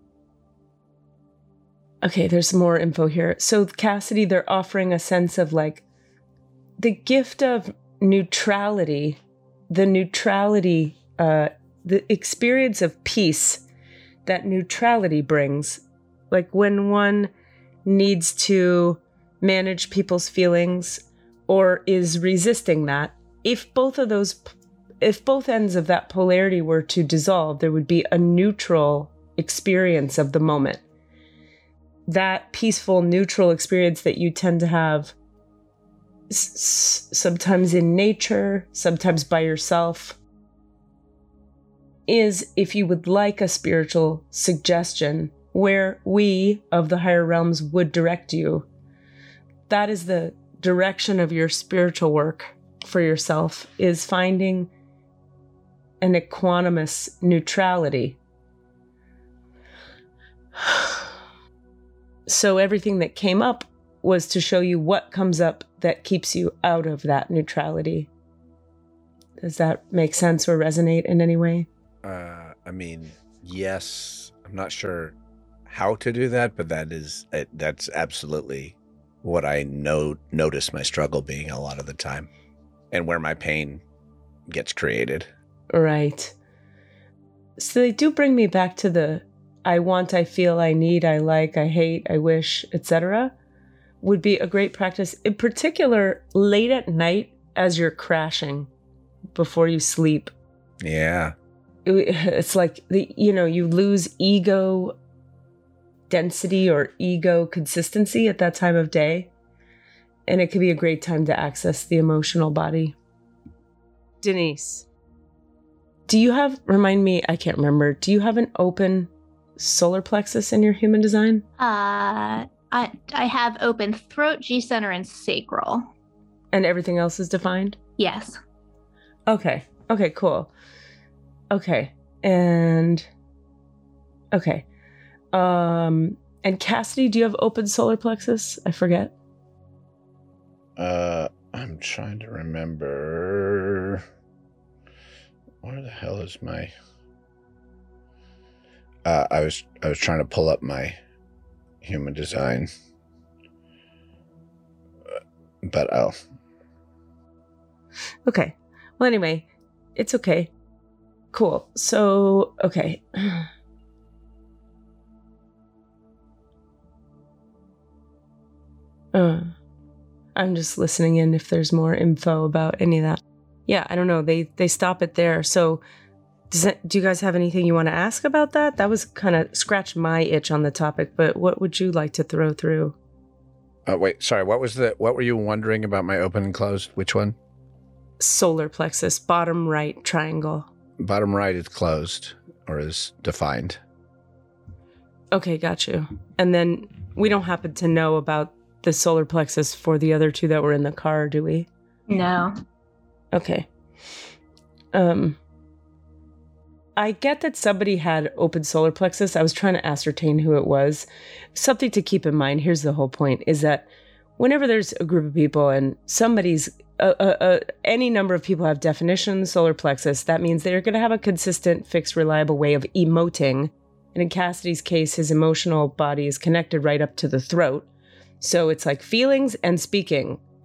Okay, there's more info here. So Cassidy, they're offering a sense of like the gift of neutrality, the neutrality, uh, the experience of peace that neutrality brings. Like when one needs to manage people's feelings or is resisting that, if both of those, if both ends of that polarity were to dissolve, there would be a neutral experience of the moment. That peaceful, neutral experience that you tend to have s- sometimes in nature, sometimes by yourself, is, if you would like a spiritual suggestion, where we of the higher realms would direct you. That is the direction of your spiritual work for yourself, is finding an equanimous neutrality. So everything that came up was to show you what comes up that keeps you out of that neutrality. Does that make sense or resonate in any way? Uh, I mean, yes. I'm not sure how to do that, but that is that's absolutely what I know notice my struggle being a lot of the time, and where my pain gets created. Right. So they do bring me back to the I want, I feel, I need, I like, I hate, I wish, et cetera would be a great practice, in particular late at night as you're crashing before you sleep. Yeah. It's like, the you know, you lose ego density or ego consistency at that time of day. And it could be a great time to access the emotional body. Denise, do you have, remind me, I can't remember, do you have an open solar plexus in your human design? Uh, I, I have open throat, G-center, and sacral. And everything else is defined? Yes. Okay. Okay, cool. Okay. And, okay. Um, and Cassidy, do you have open solar plexus? I forget. Uh, I'm trying to remember. Where the hell is my? Uh, I was I was trying to pull up my human design, but oh. Okay. Well, anyway, it's okay. Cool. So, okay. Uh, I'm just listening in if there's more info about any of that. Yeah, I don't know. They they stop it there. So does that, do you guys have anything you want to ask about that? That was kind of scratched my itch on the topic, but what would you like to throw through? Uh, wait, sorry. What was the? What were you wondering about my open and closed? Which one? Solar plexus, bottom right triangle. Bottom right is closed or is defined. Okay, got you. And then we don't happen to know about the solar plexus for the other two that were in the car, do we? No. Okay. Um, I get that somebody had open solar plexus. I was trying to ascertain who it was. Something to keep in mind, here's the whole point, is that whenever there's a group of people and somebody's, uh, uh, uh, any number of people have definitions, solar plexus, that means they're going to have a consistent, fixed, reliable way of emoting. And in Cassidy's case, his emotional body is connected right up to the throat. So it's like feelings and speaking.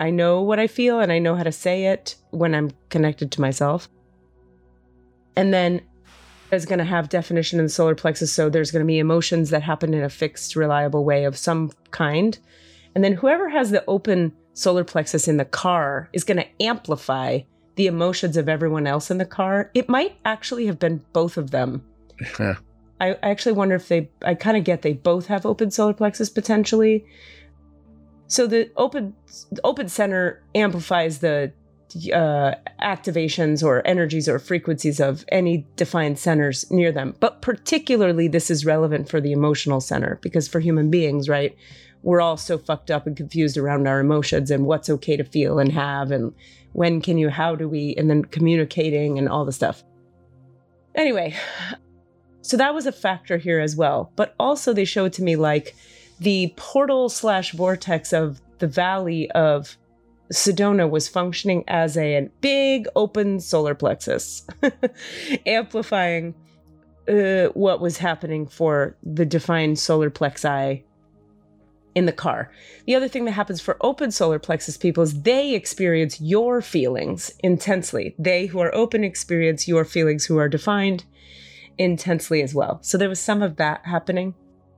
I know what I feel and I know how to say it when I'm connected to myself. And then it's going to have definition in the solar plexus. So there's going to be emotions that happen in a fixed, reliable way of some kind. And then whoever has the open solar plexus in the car is going to amplify the emotions of everyone else in the car. It might actually have been both of them. I, I actually wonder if they, I kind of get they both have open solar plexus potentially. So the open, open center amplifies the uh, activations or energies or frequencies of any defined centers near them. But particularly this is relevant for the emotional center because for human beings, right, we're all so fucked up and confused around our emotions and what's okay to feel and have and when can you, how do we, and then communicating and all the stuff. Anyway, so that was a factor here as well. But also they showed to me like the portal slash vortex of the valley of Sedona was functioning as a, a big open solar plexus, amplifying uh, what was happening for the defined solar plexi in the car. The other thing that happens for open solar plexus people is they experience your feelings intensely. They who are open experience your feelings who are defined intensely as well. So there was some of that happening.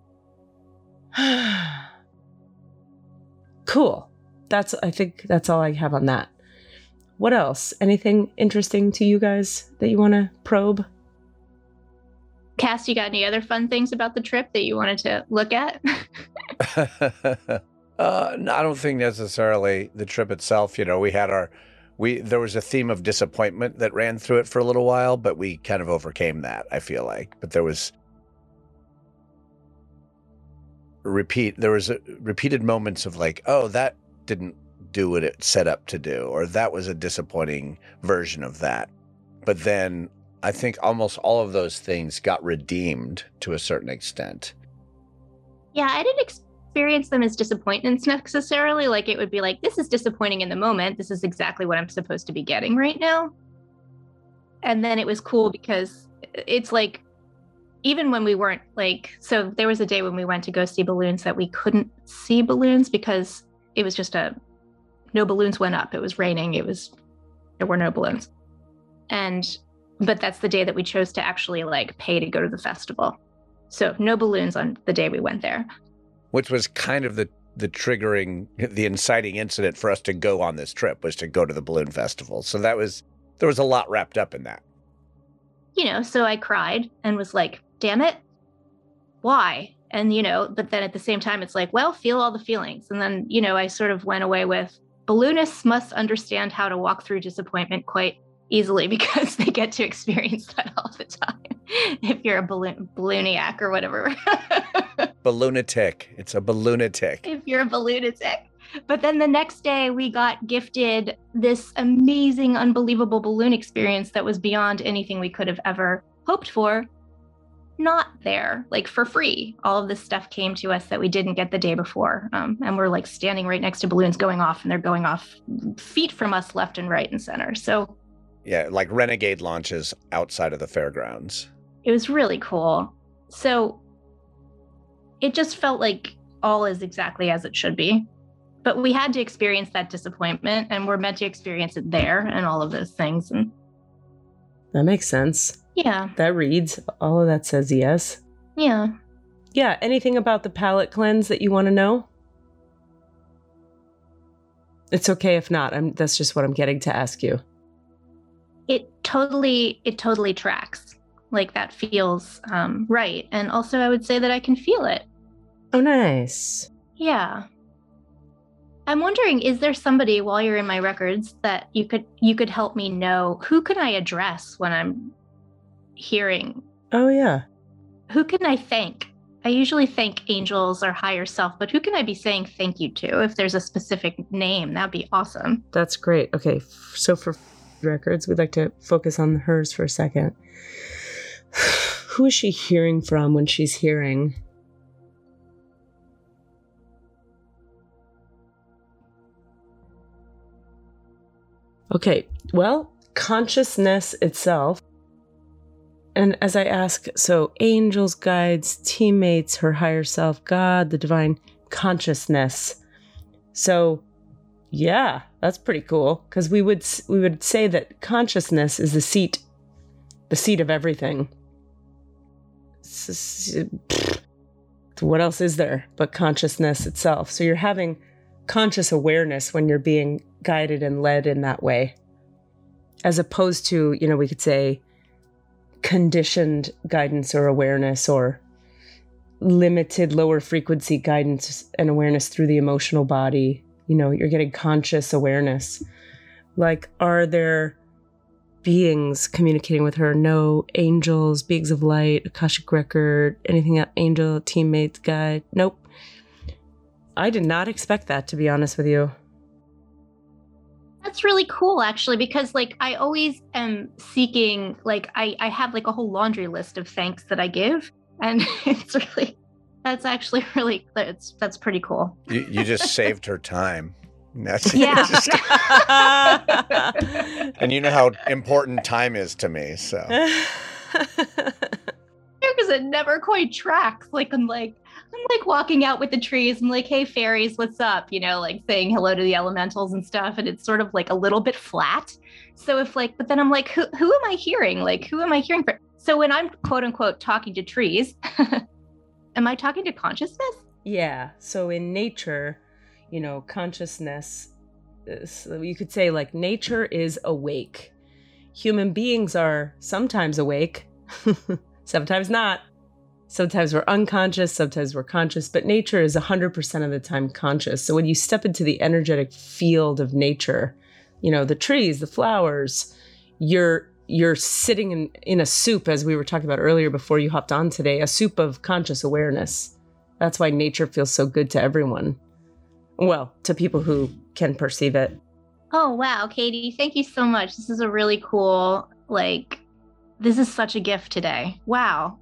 Cool. That's, I think that's all I have on that. What else? Anything interesting to you guys that you want to probe? Cass, you got any other fun things about the trip that you wanted to look at? uh, no, I don't think necessarily the trip itself. You know, we had our, we there was a theme of disappointment that ran through it for a little while, but we kind of overcame that, I feel like. But there was repeat, there was a, repeated moments of like, oh, that didn't do what it set up to do, or that was a disappointing version of that. But then I think almost all of those things got redeemed to a certain extent. Yeah, I didn't experience them as disappointments necessarily. Like it would be like, this is disappointing in the moment. This is exactly what I'm supposed to be getting right now. And then it was cool because it's like, even when we weren't like, so there was a day when we went to go see balloons that we couldn't see balloons because it was just a, no balloons went up. It was raining. It was, there were no balloons. And, but that's the day that we chose to actually like pay to go to the festival. So no balloons on the day we went there. Which was kind of the, the triggering, the inciting incident for us to go on this trip was to go to the balloon festival. So that was, there was a lot wrapped up in that. You know, so I cried and was like, damn it, why? And, you know, but then at the same time, it's like, well, feel all the feelings. And then, you know, I sort of went away with balloonists must understand how to walk through disappointment quite easily because they get to experience that all the time. If you're a balloon ballooniac or whatever. Balloonatic. It's a balloonatic. If you're a balloonatic. But then the next day we got gifted this amazing, unbelievable balloon experience that was beyond anything we could have ever hoped for. Not there, like for free. All of this stuff came to us that we didn't get the day before. Um, and we're like standing right next to balloons going off, and they're going off feet from us left and right and center. So yeah, like Renegade launches outside of the fairgrounds. It was really cool. So it just felt like all is exactly as it should be. But we had to experience that disappointment, and we're meant to experience it there and all of those things. And that makes sense. Yeah. That reads. All of that says yes. Yeah. Yeah. Anything about the palate cleanse that you want to know? It's okay if not. I'm, that's just what I'm getting to ask you. It totally, it totally tracks. Like that feels um, right. And also I would say that I can feel it. Oh, nice. Yeah. I'm wondering, is there somebody while you're in my records that you could you could help me know who can I address when I'm hearing? Oh, yeah. Who can I thank? I usually thank angels or higher self, but who can I be saying thank you to? If there's a specific name, that'd be awesome. That's great. Okay, so for records, we'd like to focus on hers for a second. Who is she hearing from when she's hearing? Okay, well, consciousness itself. And as I ask, so angels, guides, teammates, her higher self, God, the divine consciousness. So Yeah, that's pretty cool. Because we would we would say that consciousness is the seat, the seat of everything. What else is there but consciousness itself? So you're having conscious awareness when you're being guided and led in that way, as opposed to, you know, we could say conditioned guidance or awareness, or limited lower frequency guidance and awareness through the emotional body. You know, you're getting conscious awareness. Like, are there beings communicating with her? No. Angels, beings of light, Akashic record, anything else? Angel, teammates, guide? Nope. I did not expect that, to be honest with you. That's really cool, actually, because like I always am seeking, like I, I have like a whole laundry list of thanks that I give. And it's really, that's actually really, that's, that's pretty cool. You, you just saved her time. That's yeah. Just, and you know how important time is to me, so. Because it never quite tracks. Like I'm like, I'm like walking out with the trees. I'm like, hey, fairies, what's up? You know, like saying hello to the elementals and stuff. And it's sort of like a little bit flat. So if like, but then I'm like, who, who am I hearing? Like, who am I hearing for? So when I'm quote unquote talking to trees, am I talking to consciousness? Yeah. So in nature, you know, consciousness, is, you could say like nature is awake. Human beings are sometimes awake, sometimes not. Sometimes we're unconscious, sometimes we're conscious, but nature is one hundred percent of the time conscious. So when you step into the energetic field of nature, you know, the trees, the flowers, you're you're sitting in, in a soup, as we were talking about earlier before you hopped on today, a soup of conscious awareness. That's why nature feels so good to everyone. Well, to people who can perceive it. Oh, wow, Katie, thank you so much. This is a really cool, like, this is such a gift today. Wow.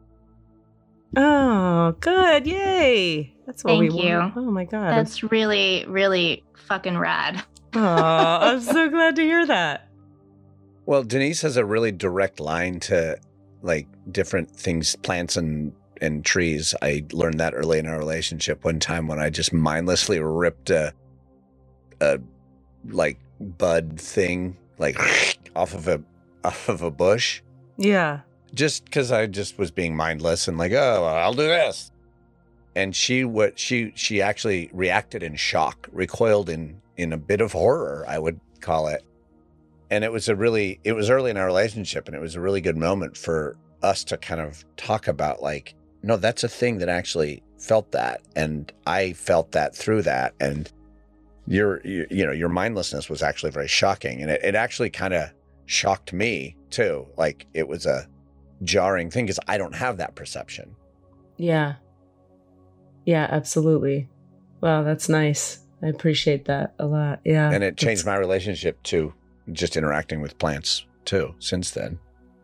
Oh, good. Yay. That's what Thank we you. want. Oh my God. That's really, really fucking rad. Oh, I'm so glad to hear that. Well, Denise has a really direct line to like different things, plants and, and trees. I learned that early in our relationship one time when I just mindlessly ripped a, a like bud thing, like off of a, off of a bush. Yeah. Just because I just was being mindless and like, oh, I'll do this. And she what she she actually reacted in shock, recoiled in in a bit of horror, I would call it. And it was a really it was early in our relationship, and it was a really good moment for us to kind of talk about like, no, that's a thing that actually felt that, and I felt that through that, and your you, you know your mindlessness was actually very shocking, and it, it actually kind of shocked me too. Like it was a jarring thing because I don't have that perception. Yeah. Yeah, absolutely. Wow, that's nice. I appreciate that a lot. Yeah. And it changed my relationship to just interacting with plants too since then.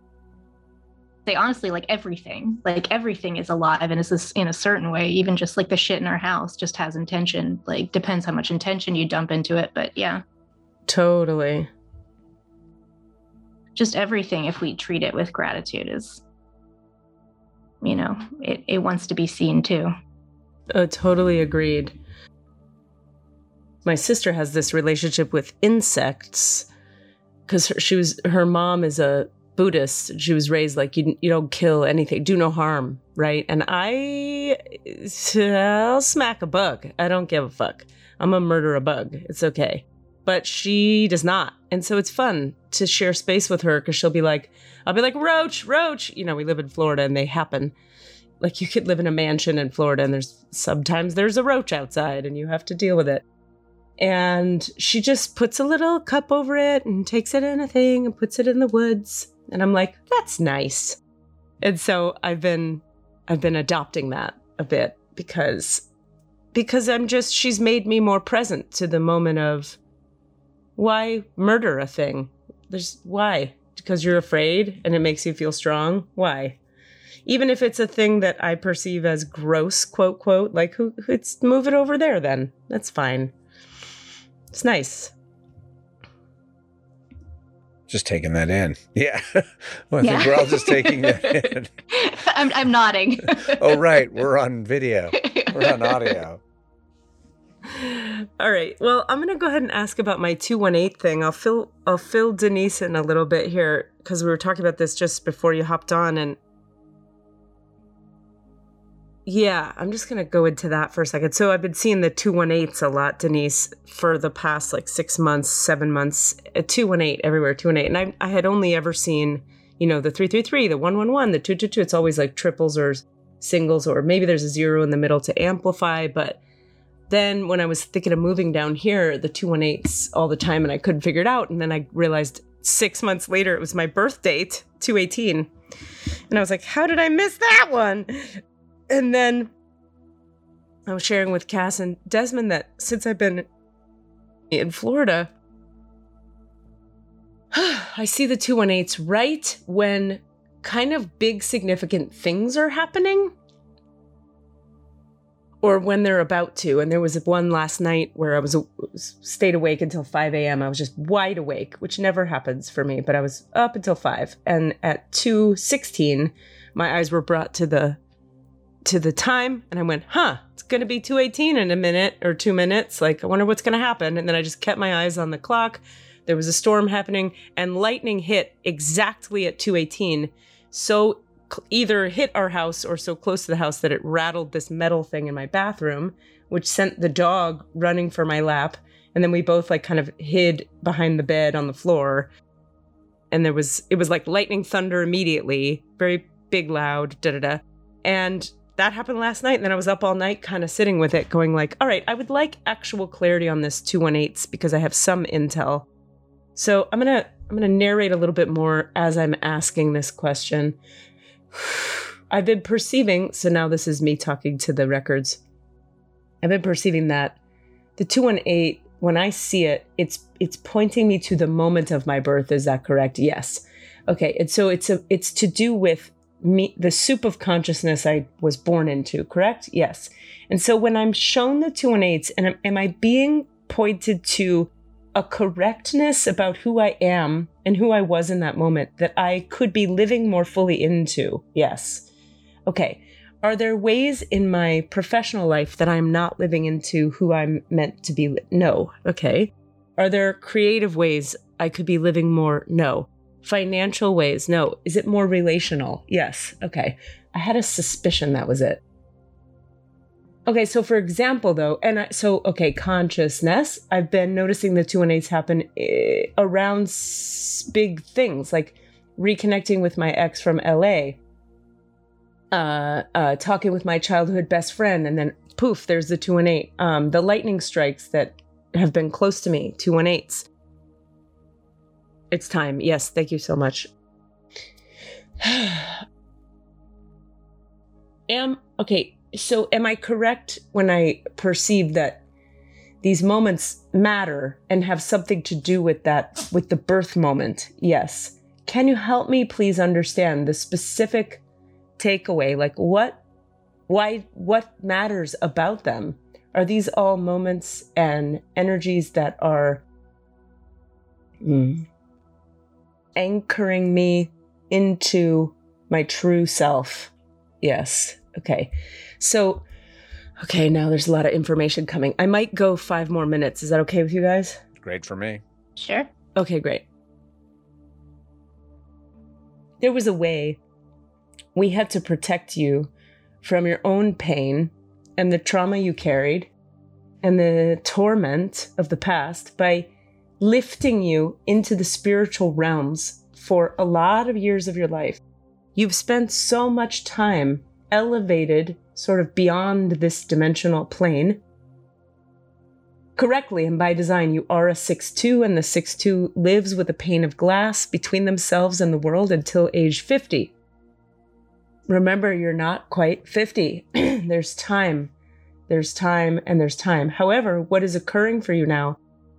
Say honestly, like everything, like everything is alive and is in a certain way. Even just like the shit in our house just has intention. Like depends how much intention you dump into it. But yeah. Totally. Just everything, if we treat it with gratitude, is, you know, it, it wants to be seen too. Oh, totally agreed. My sister has this relationship with insects because she was her mom is a Buddhist. She was raised like you you don't kill anything, do no harm, right? And I, I'll smack a bug. I don't give a fuck. I'm gonna murder a bug. It's okay. But she does not. And so it's fun to share space with her because she'll be like, I'll be like, roach, roach. You know, we live in Florida and they happen. Like you could live in a mansion in Florida and there's sometimes there's a roach outside and you have to deal with it. And she just puts a little cup over it and takes it in a thing and puts it in the woods. And I'm like, that's nice. And so I've been, I've been adopting that a bit because, because I'm just, she's made me more present to the moment of, why murder a thing? There's why? Because you're afraid and it makes you feel strong? Why? Even if it's a thing that I perceive as gross, quote, quote, like, who? It's move it over there then. That's fine. It's nice. Just taking that in. Yeah. Well, I yeah. think we're all just taking that in. I'm, I'm nodding. Oh, right. We're on video. We're on audio. All right. Well, I'm going to go ahead and ask about my two one eight thing. I'll fill I'll fill Denise in a little bit here because we were talking about this just before you hopped on, and yeah, I'm just going to go into that for a second. So I've been seeing the two one eights a lot, Denise, for the past like six months, seven months, a two one eight everywhere, two one eight. And I, I had only ever seen, you know, the three three three, the one one one, the two two two. It's always like triples or singles, or maybe there's a zero in the middle to amplify. But then when I was thinking of moving down here, the two one eights all the time, and I couldn't figure it out. And then I realized six months later, it was my birth date, two eighteen. And I was like, how did I miss that one? And then I was sharing with Cass and Desmond that since I've been in Florida, I see the two one eights right when kind of big significant things are happening or when they're about to. And there was one last night where I was stayed awake until five a.m. I was just wide awake, which never happens for me, but I was up until five. And at two sixteen, my eyes were brought to the to the time, and I went, huh, it's going to be two eighteen in a minute or two minutes. Like, I wonder what's going to happen. And then I just kept my eyes on the clock. There was a storm happening, and lightning hit exactly at two eighteen. So either hit our house or so close to the house that it rattled this metal thing in my bathroom, which sent the dog running for my lap. And then we both like kind of hid behind the bed on the floor. And there was, it was like lightning thunder immediately, very big, loud, da da da. And that happened last night, and then I was up all night kind of sitting with it going like, all right, I would like actual clarity on this two one eights because I have some intel. So I'm going to I'm going to narrate a little bit more as I'm asking this question. I've been perceiving, so now this is me talking to the records. I've been perceiving that the two one eight, when I see it, it's it's pointing me to the moment of my birth. Is that correct? Yes. Okay. And so it's a it's to do with me, the soup of consciousness I was born into, correct? Yes. And so when I'm shown the two one eights, and am, am I being pointed to a correctness about who I am and who I was in that moment that I could be living more fully into? Yes. Okay. Are there ways in my professional life that I'm not living into who I'm meant to be? Li- no. Okay. Are there creative ways I could be living more? No. Financial ways? No. Is it more relational? Yes. Okay. I had a suspicion that was it. Okay, so for example, though, and I, so, okay, consciousness, I've been noticing the two one eights happen eh, around s- big things, like reconnecting with my ex from L A, uh, uh, talking with my childhood best friend, and then poof, there's the two one eight. Um, the lightning strikes that have been close to me, two one eights. It's time. Yes, thank you so much. Am okay, so am I correct when I perceive that these moments matter and have something to do with that, with the birth moment? Yes. Can you help me please understand the specific takeaway? Like what, why, what matters about them? Are these all moments and energies that are mm, anchoring me into my true self? Yes. Okay. So, okay, now there's a lot of information coming. I might go five more minutes. Is that okay with you guys? Great for me. Sure. Okay, great. There was a way we had to protect you from your own pain and the trauma you carried and the torment of the past by lifting you into the spiritual realms for a lot of years of your life. You've spent so much time elevated sort of beyond this dimensional plane. Correctly and by design, you are a six two, and the six two lives with a pane of glass between themselves and the world until age fifty. Remember, you're not quite fifty. There's time. There's time and there's time. However, what is occurring for you now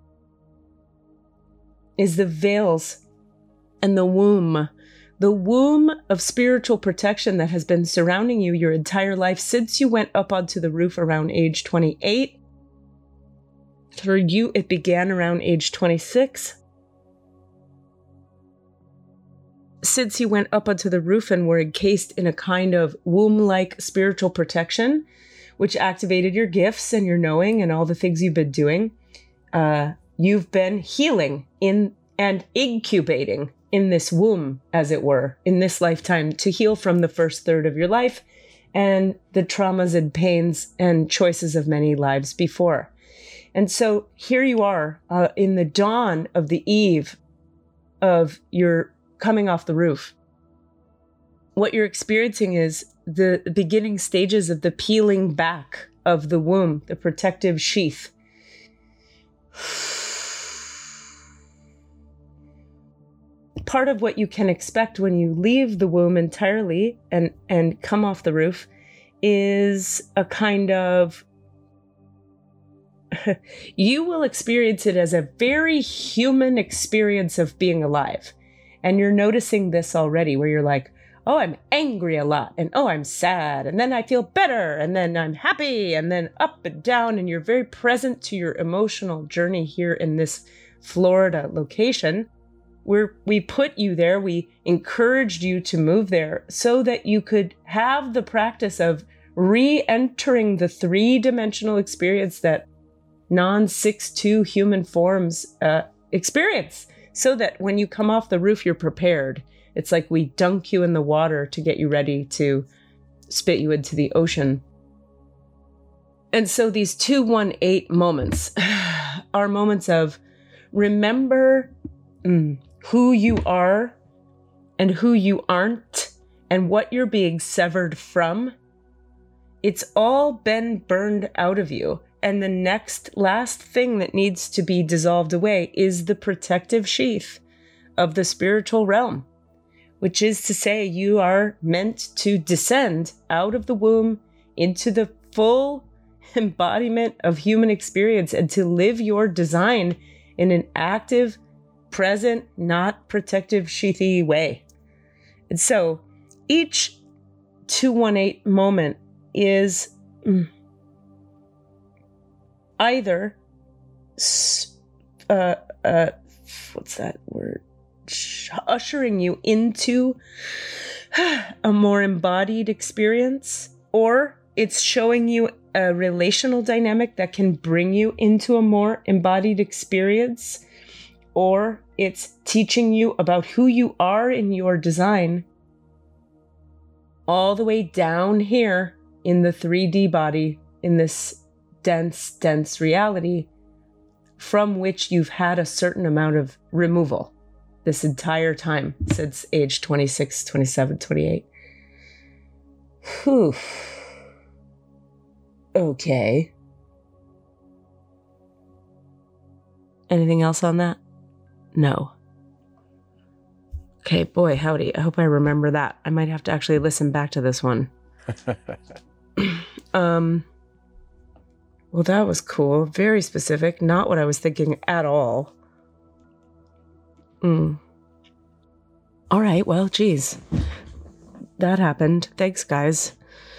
is the veils and the womb, the womb of spiritual protection that has been surrounding you your entire life since you went up onto the roof around age twenty-eight. For you, it began around age twenty-six. Since you went up onto the roof and were encased in a kind of womb-like spiritual protection, which activated your gifts and your knowing and all the things you've been doing. Uh, you've been healing in and incubating in this womb, as it were, in this lifetime to heal from the first third of your life and the traumas and pains and choices of many lives before. And so here you are uh, in the dawn of the eve of your coming off the roof. What you're experiencing is the beginning stages of the peeling back of the womb, the protective sheath. Part of what you can expect when you leave the womb entirely and, and come off the roof is a kind of, you will experience it as a very human experience of being alive. And you're noticing this already where you're like, oh, I'm angry a lot, and oh, I'm sad, and then I feel better, and then I'm happy, and then up and down, and you're very present to your emotional journey here in this Florida location, where we put you there, we encouraged you to move there so that you could have the practice of re-entering the three-dimensional experience that non six two human forms uh, experience, so that when you come off the roof, you're prepared. It's like we dunk you in the water to get you ready to spit you into the ocean. And so these two one eight moments are moments of remember mm, who you are and who you aren't and what you're being severed from. It's all been burned out of you. And the next last thing that needs to be dissolved away is the protective sheath of the spiritual realm, which is to say you are meant to descend out of the womb into the full embodiment of human experience and to live your design in an active, present, not protective, sheathy way. And so each two one eight moment is mm, either, uh, uh, what's that word? Ushering you into a more embodied experience, or it's showing you a relational dynamic that can bring you into a more embodied experience, or it's teaching you about who you are in your design, all the way down here in the three D body, in this dense, dense reality from which you've had a certain amount of removal this entire time since age twenty-six, twenty-seven, twenty-eight. Whew. Okay. Anything else on that? No. Okay, boy, howdy. I hope I remember that. I might have to actually listen back to this one. um. Well, that was cool. Very specific. Not what I was thinking at all. Mm. All right. Well, geez. That happened. Thanks, guys.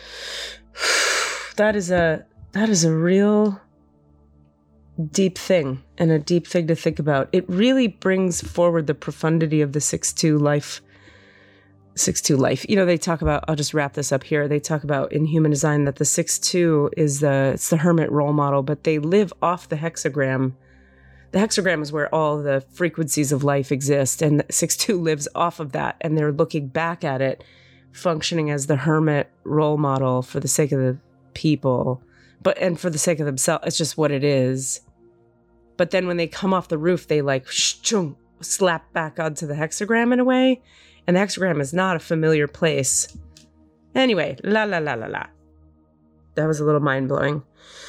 That is a that is a real deep thing and a deep thing to think about. It really brings forward the profundity of the six two life. six two life. You know, they talk about, I'll just wrap this up here. They talk about in human design that the six two is the, it's the hermit role model, but they live off the hexagram. The hexagram is where all the frequencies of life exist, and six two lives off of that, and they're looking back at it, functioning as the hermit role model for the sake of the people, but and for the sake of themselves. It's just what it is. But then when they come off the roof, they like shung, slap back onto the hexagram in a way, and the hexagram is not a familiar place. Anyway, la la la la la. That was a little mind-blowing.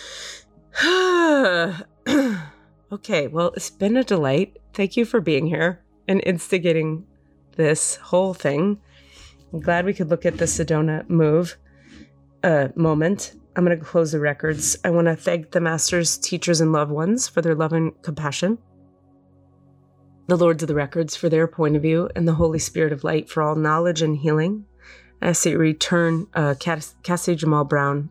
Okay, well, it's been a delight. Thank you for being here and instigating this whole thing. I'm glad we could look at the Sedona move uh, moment. I'm going to close the records. I want to thank the masters, teachers, and loved ones for their love and compassion, the lords of the records for their point of view, and the Holy Spirit of light for all knowledge and healing. I say return uh, Cass- Cassie Jamal Brown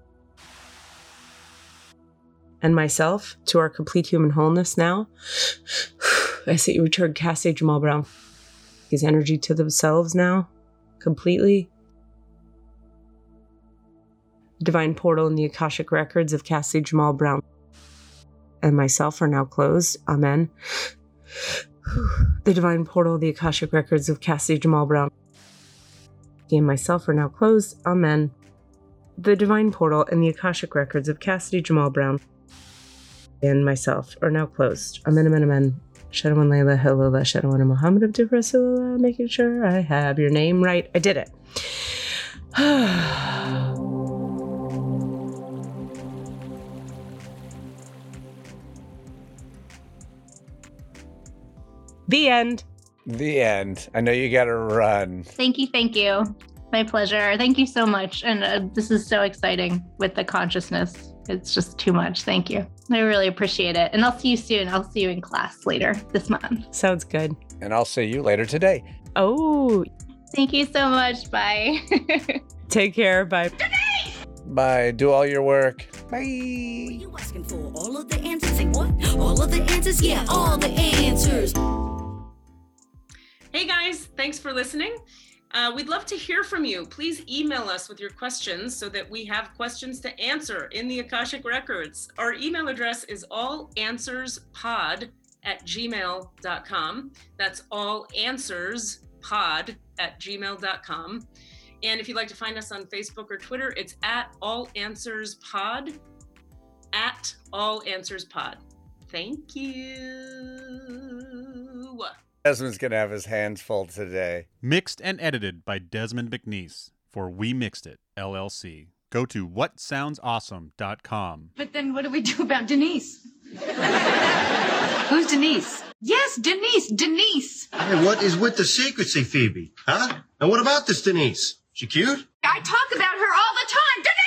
and myself to our complete human wholeness now. I say return Cassie Jamal Brown, his energy to themselves now, completely. Divine portal in the Akashic records of Cassidy Jamal Brown and myself are now closed. Amen. The divine portal of the Akashic records of Cassidy Jamal Brown and myself are now closed. Amen. The divine portal and the Akashic records of Cassidy Jamal Brown and myself are now closed. Amen, amen, amen. Shadawan Layla, hello, Shadawan Muhammad Abdu Rasulullah, making sure I have your name right. I did it. The end. The end. I know you got to run. Thank you. Thank you. My pleasure. Thank you so much. And uh, this is so exciting with the consciousness. It's just too much. Thank you. I really appreciate it. And I'll see you soon. I'll see you in class later this month. Sounds good. And I'll see you later today. Oh. Thank you so much. Bye. Take care. Bye. Bye. Do all your work. Bye. What you asking for? All of the answers? Say what? All of the answers? Yeah, all the answers. Hey guys, thanks for listening. Uh, we'd love to hear from you. Please email us with your questions so that we have questions to answer in the Akashic Records. Our email address is allanswerspod at gmail dot com. That's allanswerspod at gmail dot com. And if you'd like to find us on Facebook or Twitter, it's at allanswerspod, at allanswerspod. Thank you. Desmond's going to have his hands full today. Mixed and edited by Desmond McNeese for We Mixed It, L L C. Go to what sounds awesome dot com. But then what do we do about Denise? Who's Denise? Yes, Denise, Denise. Hey, what is with the secrecy, Phoebe? Huh? And what about this Denise? She cute? I talk about her all the time. Denise!